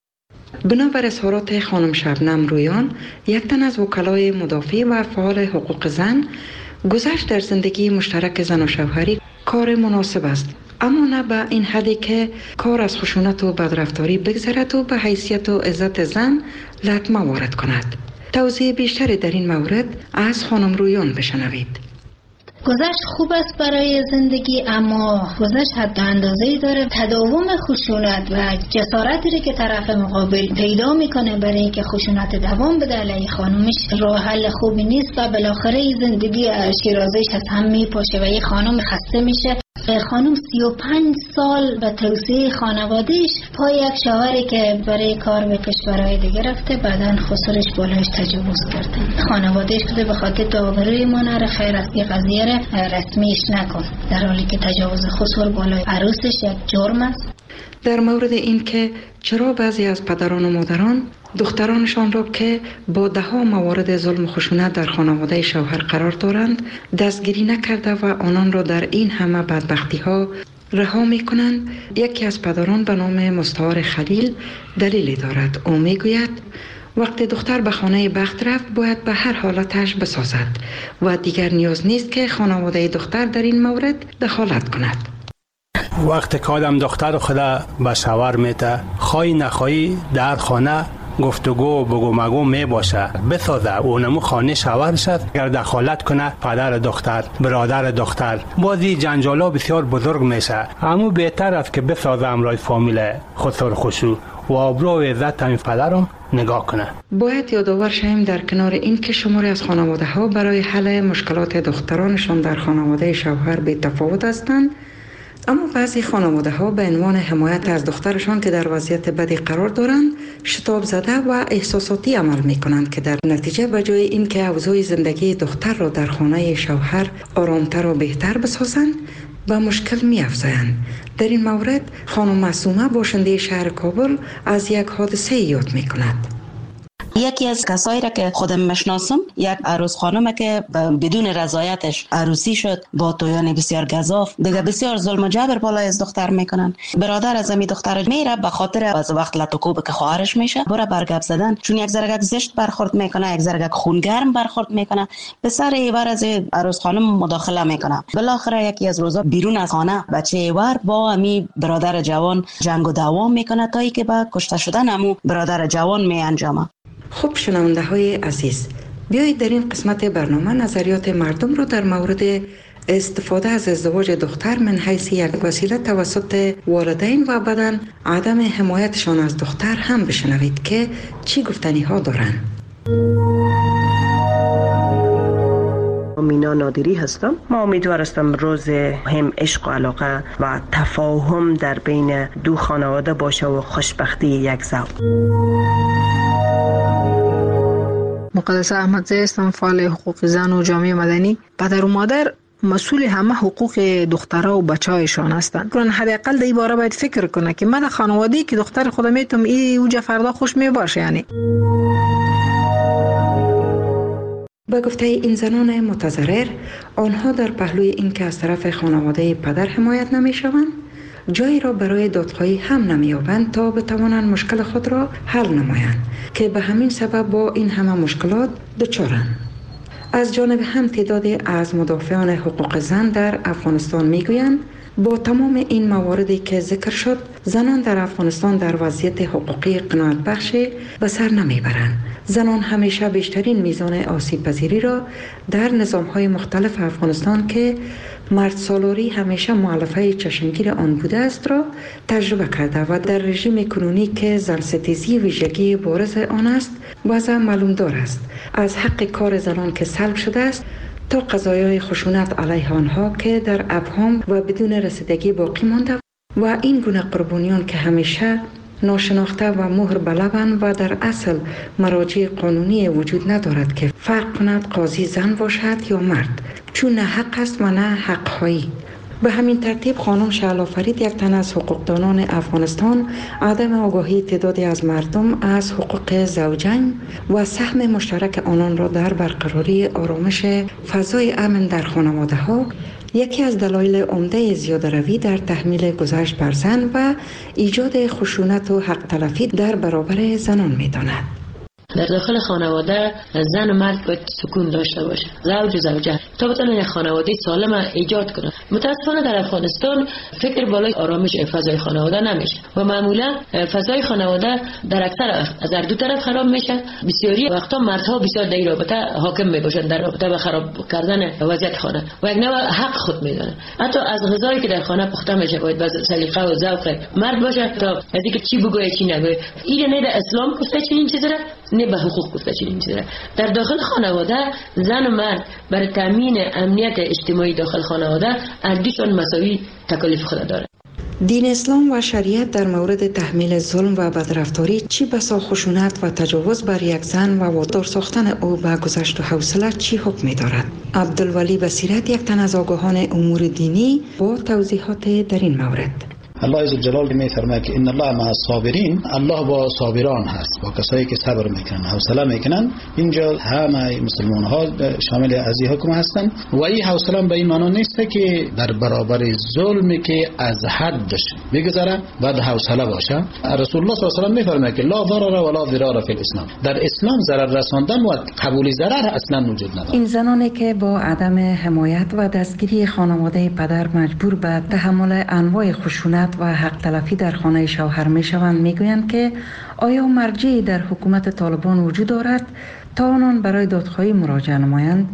بنابر اظهارات خانم شبنم رویان، یک تن از وکلای مدافع و فعال حقوق زن، گذشت در زندگی مشترک زن و شوهری کار مناسب است، اما نه به این حدی که کار از خشونت و بدرفتاری بگذرد و به حیثیت و عزت زن لطمه وارد کند. توضیح بیشتری در این مورد از خانم رویان بشنوید. گذشت خوب است برای زندگی، اما گذشت حد اندازه‌ای داره. تداوم خشونت و جسارتی که طرف مقابل پیدا میکنه برای اینکه خشونت دوام بده علیه خانومش راه حل خوبی نیست و بالاخره زندگی شیرازه‌اش از هم میپاشه و یه خانم خسته میشه. خانم سی و پنج سال به توسعه خانوادهش پای یک شوهری که برای کار به کشورهای دیگه رفته بعدن خسرش بالایش تجاوز کرده. خانوادهش بوده به خاطر داوری ما نره خیر از این قضیه را رسمیش نکن، در حالی که تجاوز خسر بالای عروسش یک جرم است. در مورد این که چرا بعضی از پدران و مادران دخترانشان را که با ده ها موارد ظلم و خشونت در خانواده شوهر قرار دارند دستگیری نکرده و آنان را در این همه بدبختی ها رها می کنند، یکی از پدران به نام مستعار خلیل دلیلی دارد. او می گوید وقتی دختر به خانه بخت رفت باید به هر حالتش بسازد و دیگر نیاز نیست که خانواده دختر در این مورد دخالت کند. وقتی که آدم دختر خدا به شوهر میته، خواهی نخواهی در خانه گفتگو بگو مگو می باشه، بسازه اونمو خانه شوهر شد. اگر دخالت کنه پدر دختر، برادر دختر، بازی جنجالا بسیار بزرگ میشه. اما بهتر است که بسازه امرای فامیل خسر خشو و آبرو و عزت همین پدرم نگاه کنه. باید یادآور شویم در کنار این که شماری از خانواده ها برای حل مشکلات دخترانشان در خانواده شوهر بی تفاوت هستند، اما بعضی خانواده ها به عنوان حمایت از دخترشان که در وضعیت بدی قرار دارند شتاب زده و احساساتی عمل می کنند که در نتیجه به جای این که اوضاع زندگی دختر را در خانه شوهر آرامتر و بهتر بسازند به مشکل می افزایند. در این مورد خانم معصومه باشنده شهر کابل از یک حادثه یاد می کند. یکی از کسایی را که خودم مشناسم یک عروس خانم که بدون رضایتش عروسی شد با تویان بسیار گزاف، دیگه بسیار ظلم و جبر بالای از دختر میکنن. برادر از امی دختر میره به خاطر از وقت لطوکوب که خواهرش میشه برای برگب زدن، چون یک زرگک زشت برخورد میکنه، یک زرگک خونگرم برخورد میکنه، به سر ایوار از عروس خانم مداخله میکنه. بالاخره یکی از روزا بیرون از خانه بچه ایوار با امی برادر جوان جنگ و دعوا میکنه تا اینکه با کشته شدن امو برادر جوان می انجامه. خب شنونده های عزیز، بیایید در این قسمت برنامه نظریات مردم رو در مورد استفاده از ازدواج دختر من حیث یک وسیله توسط والدین و بعداً عدم حمایتشان از دختر هم بشنوید که چی گفتنی ها دارن. مینا نادری هستم. ما امیدوارستم روز هم عشق و علاقه و تفاهم در بین دو خانواده باشه و خوشبختی یک زوج. مقدسه احمدزی هستم، فعال حقوق زن و جامعه مدنی. پدر و مادر مسئول همه حقوق دخترها و بچه‌هایشان هستند. برای حداقل در این باره باید فکر کنه که من خانواده‌ای که دختر خودم میتونم این اوج فردا خوش می باشه. یعنی به گفته این زنان متضرر، آنها در پهلوی این که از طرف خانواده پدر حمایت نمی‌شوند، جایی را برای دادخواهی هم نمی‌یابند تا بتوانند مشکل خود را حل نمایند که به همین سبب با این همه مشکلات دچارند. از جانب هم تعدادی از مدافعان حقوق زن در افغانستان میگویند با تمام این مواردی که ذکر شد، زنان در افغانستان در وضعیت حقوقی قناعت بخشی به سر نمیبرند. زنان همیشه بیشترین میزان آسیب پذیری را در نظام‌های مختلف افغانستان که مرد سالاری همیشه مؤلفه چشمگیر آن بوده است را تجربه کرده و در رژیم کنونی که زن ستیزی ویژگی بارز آن است وضع معلوم دار است. از حق کار زنان که سلب شده است تا قضایای خشونت علیه آنها که در ابهام و بدون رسیدگی باقی مانده و این گونه قربانیان که همیشه ناشناخته و مهر بلبند و در اصل مراجع قانونی وجود ندارد که فرق کند قاضی زن باشد یا مرد، چون نه حق است و نه حق‌هایی. به همین ترتیب خانم شعلا فرید، یک تن از حقوقدانان افغانستان، عدم آگاهی تعدادی از مردم از حقوق زوجین و سهم مشترک آنان را در برقراری آرامش فضای امن در خانواده ها یکی از دلایل عمده زیاده روی در تحمیل گذشت بر زن و ایجاد خشونت و حق تلفی در برابر زنان می‌داند. در داخل خانواده زن و مرد باید سکون داشته باشه، زوج و زوجه، تا بتونن یک خانواده سالم ایجاد کنن. متاسفانه در افغانستان فکر بالای آرامش فضای خانواده نمیشه و معمولا فضای خانواده در اکثر از هر دو طرف خراب میشه. بسیاری وقتا مردها بسیار در رابطه حاکم میباشن، در رابطه به خراب کردن وضعیت خانه و یک نوع حق خود میدونن. حتی از غذایی که در خانه پخته میشه باید با سلیقه و ذوق مرد باشه تا از اینکه چی بگوید چی نگوید. این نه در اسلام گفته چنین چیزی را، نه به حقوق گفته چنین چیزی را. در داخل خانواده زن و مرد برای تامین امنیت اجتماعی داخل خانواده اردیشان مساوی تکالیف خود داره. دین اسلام و شریعت در مورد تحمیل ظلم و بدرفتاری چی بسا خشونت و تجاوز بر یک زن و وادار ساختن او به گذشت و حوصله چی حکم می دارد؟ عبدالولی بصیرت، یک تن از آگاهان امور دینی، با توضیحات در این مورد. الله عزوجلال میفرماید که ان الله مع الصابرین، الله با صابران هست، با کسایی که صبر میکنن، حوصله میکنن. اینجا همه مسلمان ها شامل از این حکم هستن و این حوصله به این معنی نیست که در برابر ظلمی که از حدش بگذره بعد حوصله باشه. رسول الله صلی الله علیه و آله میفرماید که لا ضرر ولا ضرار فی الاسلام، در اسلام ضرر رساندن و قبول ضرر اصلا وجود نداره. این زنانی که با عدم حمایت و دستگیری خانواده پدر مجبور به تحمل انواع خشونت و حق تلفی در خانه شوهر می شوند، می گویند که آیا مرجعی در حکومت طالبان وجود دارد تا آنان برای دادخواهی مراجعه نمایند؟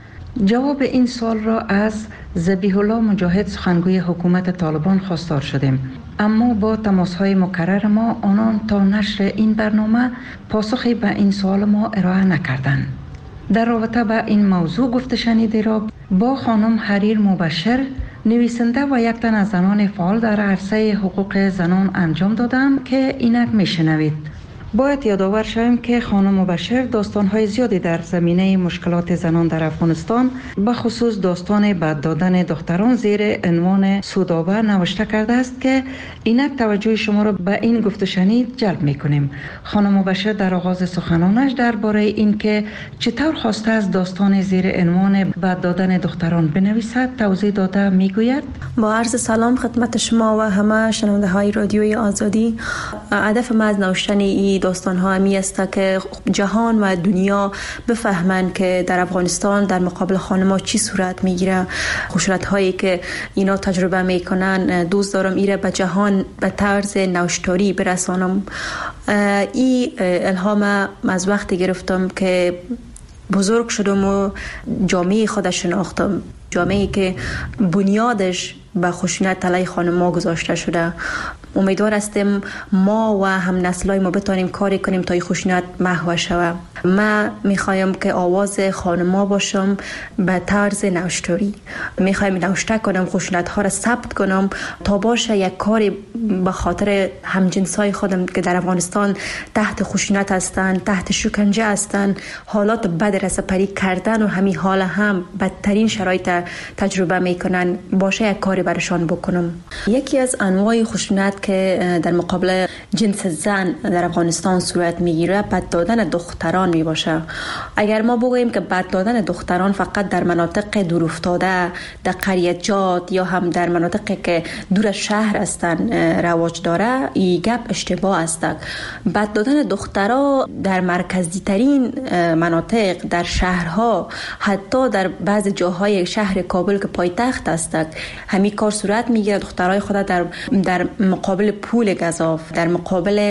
جواب این سوال را از ذبیح الله مجاهد، سخنگوی حکومت طالبان، خواستار شدیم، اما با تماس‌های مکرر ما آنان تا نشر این برنامه پاسخی به این سوال ما ارائه نکردند. در رابطه با این موضوع گفته شنیده را با خانم حریر مبشر، نویسنده و یک تن از زنان فعال در عرصه حقوق زنان انجام دادم که اینک میشنوید. باید یادآور شویم که خانم مبشر داستان‌های زیادی در زمینه مشکلات زنان در افغانستان، به خصوص داستان بد دادن دختران زیر عنوان سودابه نوشته کرده است که اینک توجه شما را به این گفت و شنید جلب می‌کنیم. خانم مبشر در آغاز سخنانش درباره این که چطور خواسته از داستان زیر عنوان بد دادن دختران بنویسد توضیح داده میگوید: با عرض سلام خدمت شما و همه شنونده‌های رادیوی آزادی. هدف ما از نوشتن این داستان ها همی است که جهان و دنیا بفهمند که در افغانستان در مقابل خانم‌ها چی صورت میگیره، خشونت هایی که اینا تجربه میکنن. دوست دارم ایره به جهان به طرز نوشتاری برسانم. این الهام از وقتی گرفتم که بزرگ شدم و جامعه خود شناختم، جامعه‌ای که بنیادش به خشونت علیه خانم‌ها گذاشته شده. امیدوار هستیم ما و هم نسلای ما بتونیم کاری کنیم تا این خشونت محو شود. من میخوایم که آواز خانم‌ها باشم به طرز نوشتاری. میخوایم نوشته کنم، خشونت ها را ثبت کنم تا باشه یک کاری به خاطر همجنسای خودم که در افغانستان تحت خشونت هستند، تحت شکنجه هستند، حالات بد رسپری کردن و همین حال هم بدترین شرایط تجربه میکنن، باشه یک کاری برشان بکنم. یکی از انواع خشونت که در مقابل جنس زن در افغانستان صورت میگیره بد دادن دختران می باشه. اگر ما بگوییم که بد دادن دختران فقط در مناطق دورافتاده، در قریه‌جات یا هم در مناطقی که دور از شهر هستن رواج داره، این گپ اشتباه است. بد دادن دخترها در مرکزی ترین مناطق، در شهرها، حتی در بعض جاهای شهر کابل که پایتخت است، همین کار صورت میگیره. دخترای خود در در مقابل پول گزاف، در مقابل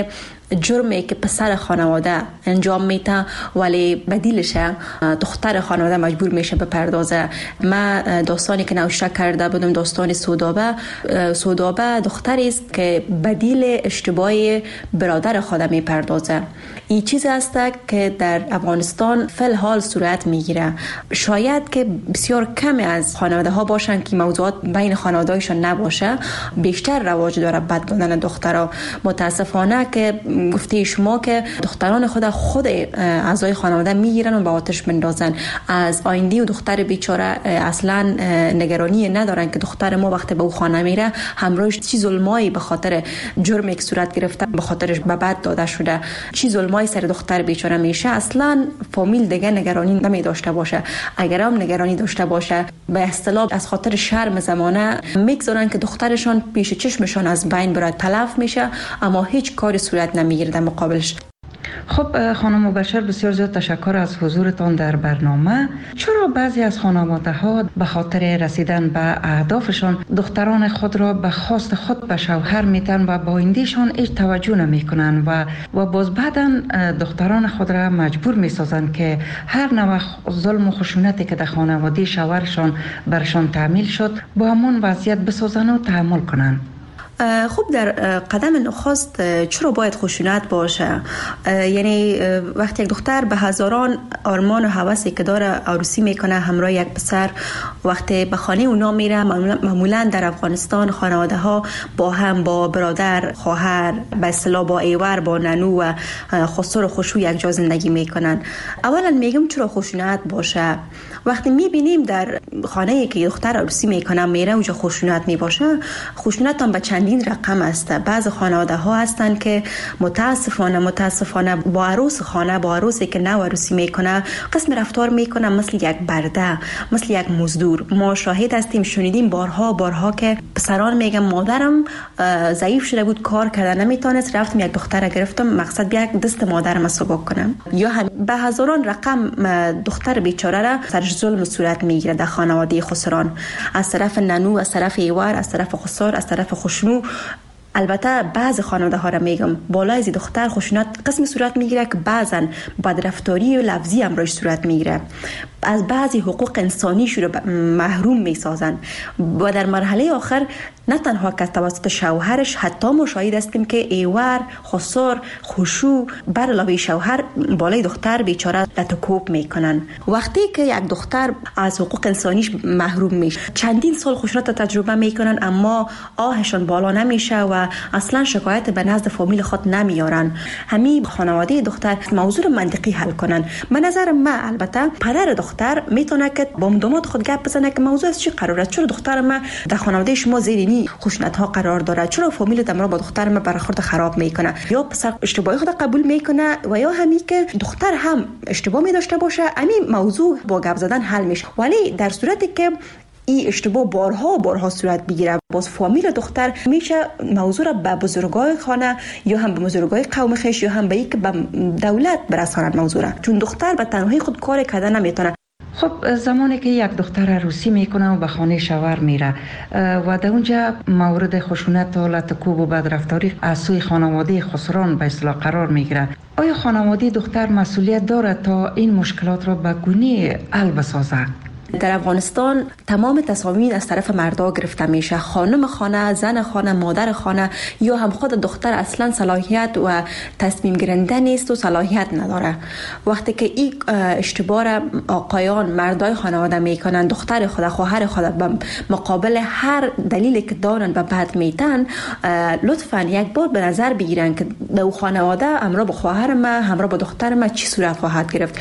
جرمی که پسر خانواده انجام میده ولی بدیلش دختر خانواده مجبور میشه بپردازه. ما داستانی که نوشته کرده بودم داستان سودابه. سودابه دختری است که بدیل اشتباه برادر خود میپردازه. این چیز است که در افغانستان فعل حال صورت میگیره. شاید که بسیار کمی از خانواده ها باشن که موضوعات بین خانواده‌هایشان نباشه، بیشتر رواج داره بد بودن دخترها. متاسفانه که گفته شما که دختران خود خود اعضای خانواده میگیرن و به آتش بندازن. از آینده و دختر بیچاره اصلا نگرانی ندارن که دختر ما وقتی به او خانه میره همراهش چی ظلمایی به خاطر جرمی که صورت گرفته به خاطرش به بد داده شده، چی ظلمایی سر دختر بیچاره میشه. اصلا فامیل دیگه نگرانی نمی داشته باشه. اگر هم نگرانی داشته باشه به اصطلاح از خاطر شرم زمانه میگذارن که دخترشان پیش چشمشان از بین برای تلف میشه، اما هیچ کاری صورت نمیگیره در مقابلش. خب خانم مبشر، بسیار زیاد تشکر از حضورتان در برنامه. چرا بعضی از خانواده ها به خاطر رسیدن به اهدافشان دختران خود را به خواست خود به شوهر میتن و با آیندهشان هیچ توجه نمیکنن و و باز بعداً دختران خود را مجبور میسازن که هر نوع ظلم و خشونتی که در خانواده شوهرشان برشان تعمیل شد با همون وضعیت بسازن و تحمل کنن؟ خب در قدم نخست چرا باید خشونت باشه؟ یعنی وقتی یک دختر به هزاران آرمان و هوسی که داره عروسی میکنه همراه یک پسر، وقتی به خانه اونا میره، معمولا در افغانستان خانواده ها با هم با برادر، خواهر، به اصطلاح با ایور، با ننو و خسر و خشو یک جا زندگی میکنن. اولا میگم چرا خشونت باشه؟ وقتی میبینیم در خانه‌ای که دختر عروسی میکنه میره اونجا خشونت میباشه، خشونت هم به چندین رقم است. بعض خانواده ها هستن که متاسفانه متاسفانه با عروس خانه، با عروسی که نو عروسی میکنه قسم رفتار میکنه مثل یک برده، مثل یک مزدور. ما شاهد هستیم، شنیدیم بارها بارها که پسران میگن مادرم ضعیف شده بود، کار کردن نمیتونست، رفتم یک دختر گرفتم مقصد بیا یک دست مادرم سبک کنم. یا هم به هزاران رقم دختر بیچاره را سرش ظلم صورت میگیره در خانواده خسران، از طرف ننو، از طرف ایوار، از طرف خسر، از طرف خشنو. البته بعض خانواده ها را میگم بالای از دختر خشونت قسم صورت میگیره که بعضن بدرفتاری و لفظی هم روش صورت میگیره، از بعضی حقوق انسانی شروع محروم میسازن و در مرحله آخر نه تنها که توسط شوهرش، حتی مشاهده هستیم که ایور، خسر، خشوع بر علاوه شوهر بالای دختر بیچاره لطکوب میکنن. وقتی که یک دختر از حقوق انسانیش محروم میشه، چندین سال خشونت تجربه میکنن اما آهشون بالا نمیشه و اصلا شکایت به نزد فامیل خود نمیارن. همین خانواده دختر موضوع منطقی حل کنن. به نظر من البته پدر دختر میتونه که با داماد خود گپ بزنه که موضوع از چی قراره، چرا دختر ما در خانواده شما زیر خشونت ها قرار داره، چرا فامیل دمرا با دختر ما برخورد خراب میکنه، یا پسر اشتباهی خود قبول میکنه و یا همین که دختر هم اشتباه می داشته باشه، همین موضوع با گپ زدن حل میشه. ولی در صورتی که این اشتباه بارها بارها صورت بگیره، باز فامیل دختر میشه موضوع را به بزرگای خانه یا هم به بزرگای قوم خیش یا هم به یک به دولت برساند موضوع را، چون دختر به تنهایی خود کار کردن نمیتونه. خب زمانی که یک دختر عروسی میکنه و به خانه شوهر میره و در اونجا مورد خشونت و لطکوب و بدرفتاری از سوی خانواده خسران به اصطلاح قرار میگیره، آیا خانواده دختر مسئولیت داره تا این مشکلات را به گونه حل بسازه؟ در افغانستان تمام تصامیم از طرف مردا گرفته میشه. خانم خانه، زن خانه، مادر خانه یا هم خود دختر اصلا صلاحیت و تصمیم گیرنده نیست و صلاحیت نداره. وقتی که این اشتباه را آقایان مردای خانواده میکنن، دختر خود، خواهر خود به مقابل هر دلیلی که دارن به بد میتن، لطفاً یک بار به نظر بگیرن که در خانواده همراه با خواهر ما، همراه با دختر ما چی صورت خواهد گرفت.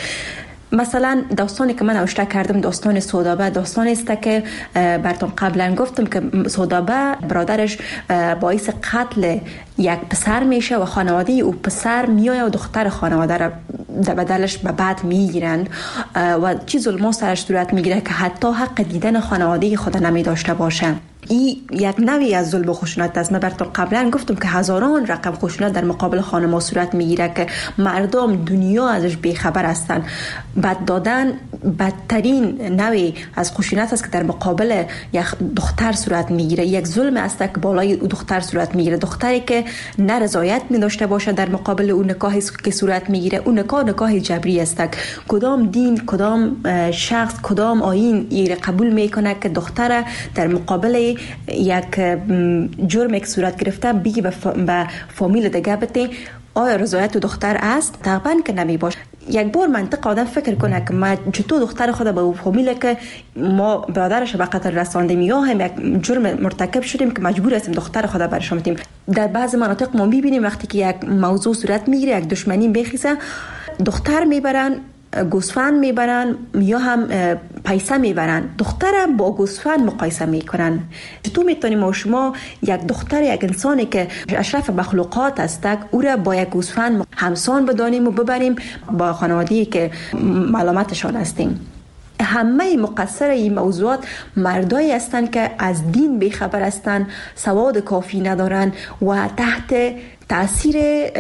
مثلا داستانی که من نوشته کردم داستان سودابه، داستانی است که براتون قبلا گفتم که سودابه برادرش باعث قتل یک پسر میشه و خانواده او پسر میایه و دختر خانواده را در بدلش به بعد میگیرند و چی ظلم سرش صورت میگیره که حتی حق دیدن خانواده خود نمی داشته باشه. این یک نوعی از ظلم و خشونت است. من براتون قبلا گفتم که هزاران رقم خشونت در مقابل خانم‌ها صورت میگیره که مردم دنیا ازش بیخبر هستند. بد دادن بدترین نوعی از خشونت است که در مقابل یک دختر صورت میگیره. یک ظلم است که بالای دختر صورت میگیره. دختری که نه رضایت می داشته باشه در مقابل اون نکاحی که صورت میگیره، اون نکاح نکاح جبری است. کدام دین، کدام شخص، کدام آیین این قبول میکنه که دختر در مقابل یک جرم که صورت گرفته بگی به فامیل دیگه بده آیا رضایت دختر است؟ طبعا که نمی باشه. یک بار منطق آدم فکر کنه که ما چطور دختر خود به فامیل که ما برادرش به قتل رساندیم یا هم یک جرم مرتکب شدیم که مجبور هستیم دختر خود برش بدیم. در بعض مناطق ما میبینیم وقتی که یک موضوع صورت میگیره، یک دشمنی بخیزه، دختر میبرن گوسفند میبرن یا هم پیسه میبرن، دختر با گوسفند مقایسه میکنن. چطور میتونیم ما شما یک دختر، یک انسانی که اشرف مخلوقات است، او را با یک گوسفند همسان بدانیم و ببریم با خانواده‌ای که ملامتشان هستیم؟ همه مقصر این موضوعات مردایی هستند که از دین بیخبر هستند، سواد کافی ندارن و تحت تاثیر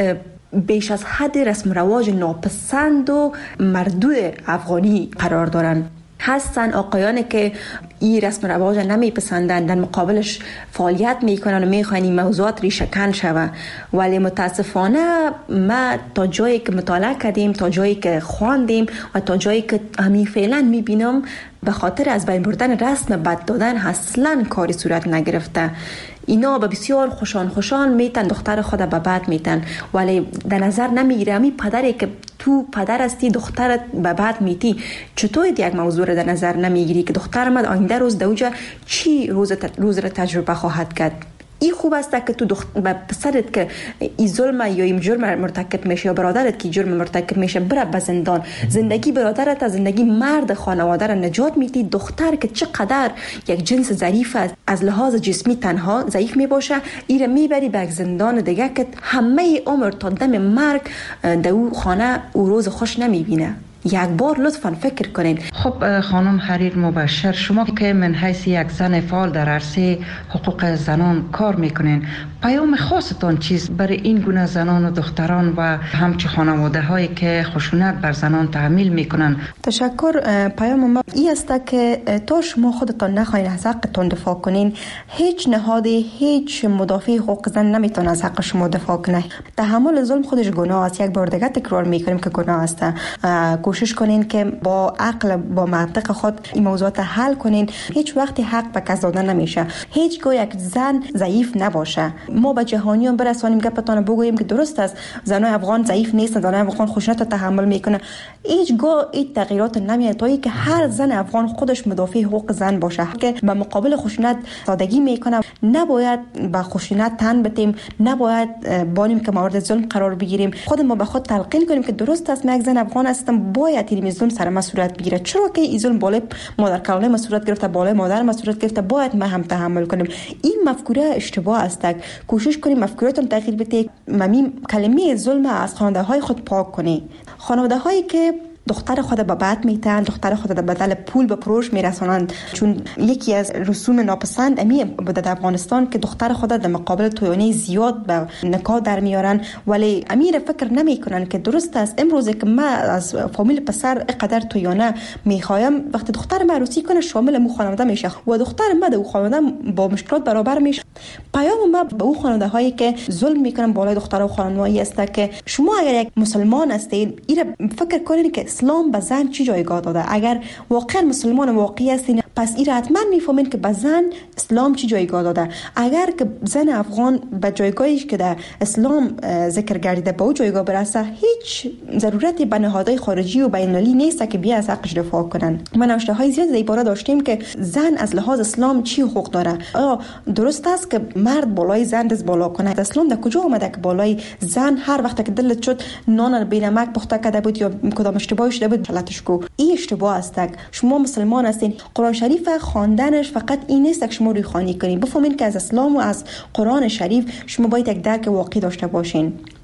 بیش از حد رسم رواج ناپسند و مردود افغانی قرار دارن. هستن آقایانی که این رسم رواج نمیپسندن، در مقابلش فعالیت میکنن و میخواین این موضوعات ریشه‌کن شوه. ولی متاسفانه ما تا جایی که مطالعه کردیم، تا جایی که خواندیم و تا جایی که همین فعلا میبینم، به خاطر از بین بردن رسم بد دادن اصلا کاری صورت نگرفته. اینا به بسیار خوشان خوشان میتن دختر خود به بد میتن، ولی در نظر نمیگیره امی پدری که تو پدر هستی دخترت به بد میتی، چطور یک موضوع رو در نظر نمیگیری که دختر من آینده روز دوجه چی روز, روز رو تجربه خواهد کرد؟ این خوب است که تو دخت... پسرت که این ظلم یا این جرم مرتکب میشه یا برادرت که جرم مرتکب میشه بره به زندان، زندگی برادرت از زندگی مرد خانواده را نجات میدی. دختر که چقدر یک جنس ظریف است، از لحاظ جسمی تنها ضعیف میباشه، این را میبری به یک زندان دیگه که همه عمر تا دم مرگ در او خانه او روز خوش نمیبینه. یک بار لطفاً فکر کنین. خب خانم حریر مبشر، شما که من حیث یک زن فعال در عرصه حقوق زنان کار میکنین، پیام خاصتان چیست برای این گونه زنان و دختران و همچه خانواده هایی که خشونت بر زنان تحمیل میکنن؟ تشکر. پیام ما این است که تا شما خودتان نخواین از حقتان دفاع کنین، هیچ نهادی، هیچ مدافع حقوق زن نمیتونه از حق شما دفاع کنه. تحمل ظلم خودش گناه است. یک بار دیگه تکرار میکنیم که گناه است. کوشش کنین که با عقل، با منطق خود این موضوعات حل کنین. هیچ وقتی حق به کس داده نمیشه. هیچگاه یک زن ضعیف نباشه. ما به جهانیان برسانیم گپتان بگوییم که درست است زنای افغان ضعیف نیستن، زنای افغان خشونت تحمل میکنه. هیچگاه این تغییرات نمیاد تا اینکه هر زن افغان خودش مدافع حقوق زن باشه که به مقابل خشونت سادگی میکنه. نباید به خشونت تن بدیم، نباید بانیم که مورد ظلم قرار بگیریم. خود ما به خود تلقین کنیم که درست است من یک زن افغان هستم، باید این ظلم سر من صورت بگیره. چرا که این ظلم بالای مادر کلانه ما صورت گرفته، بالای مادر ما صورت گرفته، باید ما هم تحمل کنیم. این مفکوره اشتباه است. کوشش کنیم مفکورتون تغییر بده. ممی کلمه ظلم از خانواده های خود پاک کنی. خانواده هایی که دختر خود به بد میتن، دختر خود در بدل پول به پروش میرسانند، چون یکی از رسوم ناپسند امی بوده در افغانستان که دختر خود در مقابل تویانه زیاد به نکاح در میارن، ولی امیر فکر نمیکنن که درست است. امروز که ما از فامیل پسر اینقدر تویانه میخوایم، وقتی دختر ما عروسی کنه شامل مو خانواده میشه و دختر ما در خانواده با مشکلات برابر میشه. پیام ما به اون خانواده هایی که ظلم میکنن بالای دختر و خانواده است که شما اگر یک مسلمان هستید، ایره فکر کنید که اسلام به زن چی جایگاه داده. اگر واقعا مسلمان واقعی هستین پس این حتما میفهمین که به زن اسلام چی جایگاه داده. اگر که زن افغان به جایگاهی که در اسلام ذکر گردیده به اون جایگاه برسه، هیچ ضرورتی به نهادهای خارجی و بین‌المللی نیست که بیا از حقش دفاع کنن. ما نوشته های زیاد در باره داشتیم که زن از لحاظ اسلام چی حقوق داره. آیا درست است که مرد بالای زن دست بالا کنه؟ اسلام در کجا اومده که بالای زن هر وقت که دلت شد نان بی نمک پخته کرده بود یا کدام اشتباهی شده بود غلطش کو؟ این اشتباه است. شما مسلمان هستین. قرآن شریف خواندنش فقط این نیست که شما روی خوانی کنین. بفهمین که از اسلام و از قرآن شریف شما باید یک درک واقعی داشته باشین.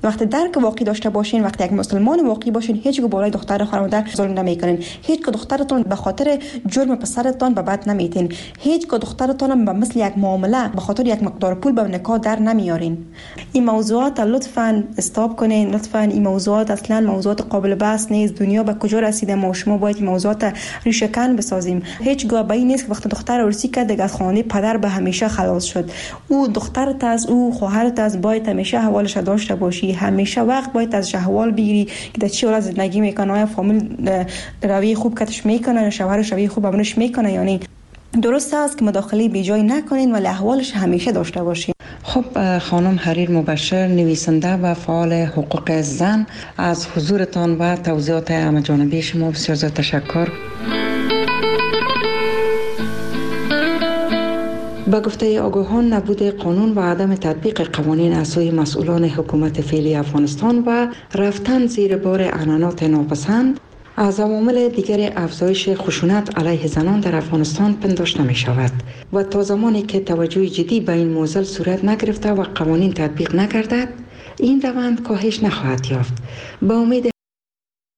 وقتی درک واقعی داشته باشین، وقتی یک مسلمان واقعی باشین، هیچ گونه بالای دختر خانواده ظلم نمیکنین، هیچ که دخترتون به خاطر جرم پسرتون به بد نمیتین، هیچ که دخترتون به مثل یک معامله به خاطر یک مقدار پول به نکاح در نمیارین. این موضوعات لطفاً استاپ کنین، لطفاً این موضوعات اصلا موضوعات قابل بحث نیست. دنیا به کجا رسیده، ما شما باید موضوعات ریشه‌کن بسازیم. هیچگاه به این نیست که وقتی دختر عروسی کرد دیگه از خانه پدر به همیشه خلاص شد. او دخترت از او خواهرت از باید همیشه حوالش داشته باشی، همیشه وقت باید از احوال بگیری که در چه حالت زندگی میکنه، آیا فامیل روی خوب کتش میکنه، شوهرش روی خوب بمونش میکنه یا نه. درست است که مداخله بیجای نکنین ولی احوالش همیشه داشته باشین. خب خانم حریر مبشر، نویسنده و فعال حقوق زن، از حضورتان و توضیحات همه‌جانبه شما بسیار زیاد تشکر. با گفته آگاهان، نبود قانون و عدم تطبیق قوانین از سوی مسئولان حکومت فعلی افغانستان و رفتن زیر بار عنعنات ناپسند از عوامل دیگر افزایش خشونت علیه زنان در افغانستان پنداشته می شود و تا زمانی که توجه جدی به این موضوع صورت نگرفته و قوانین تطبیق نگردد، این روند کاهش نخواهد یافت. با امید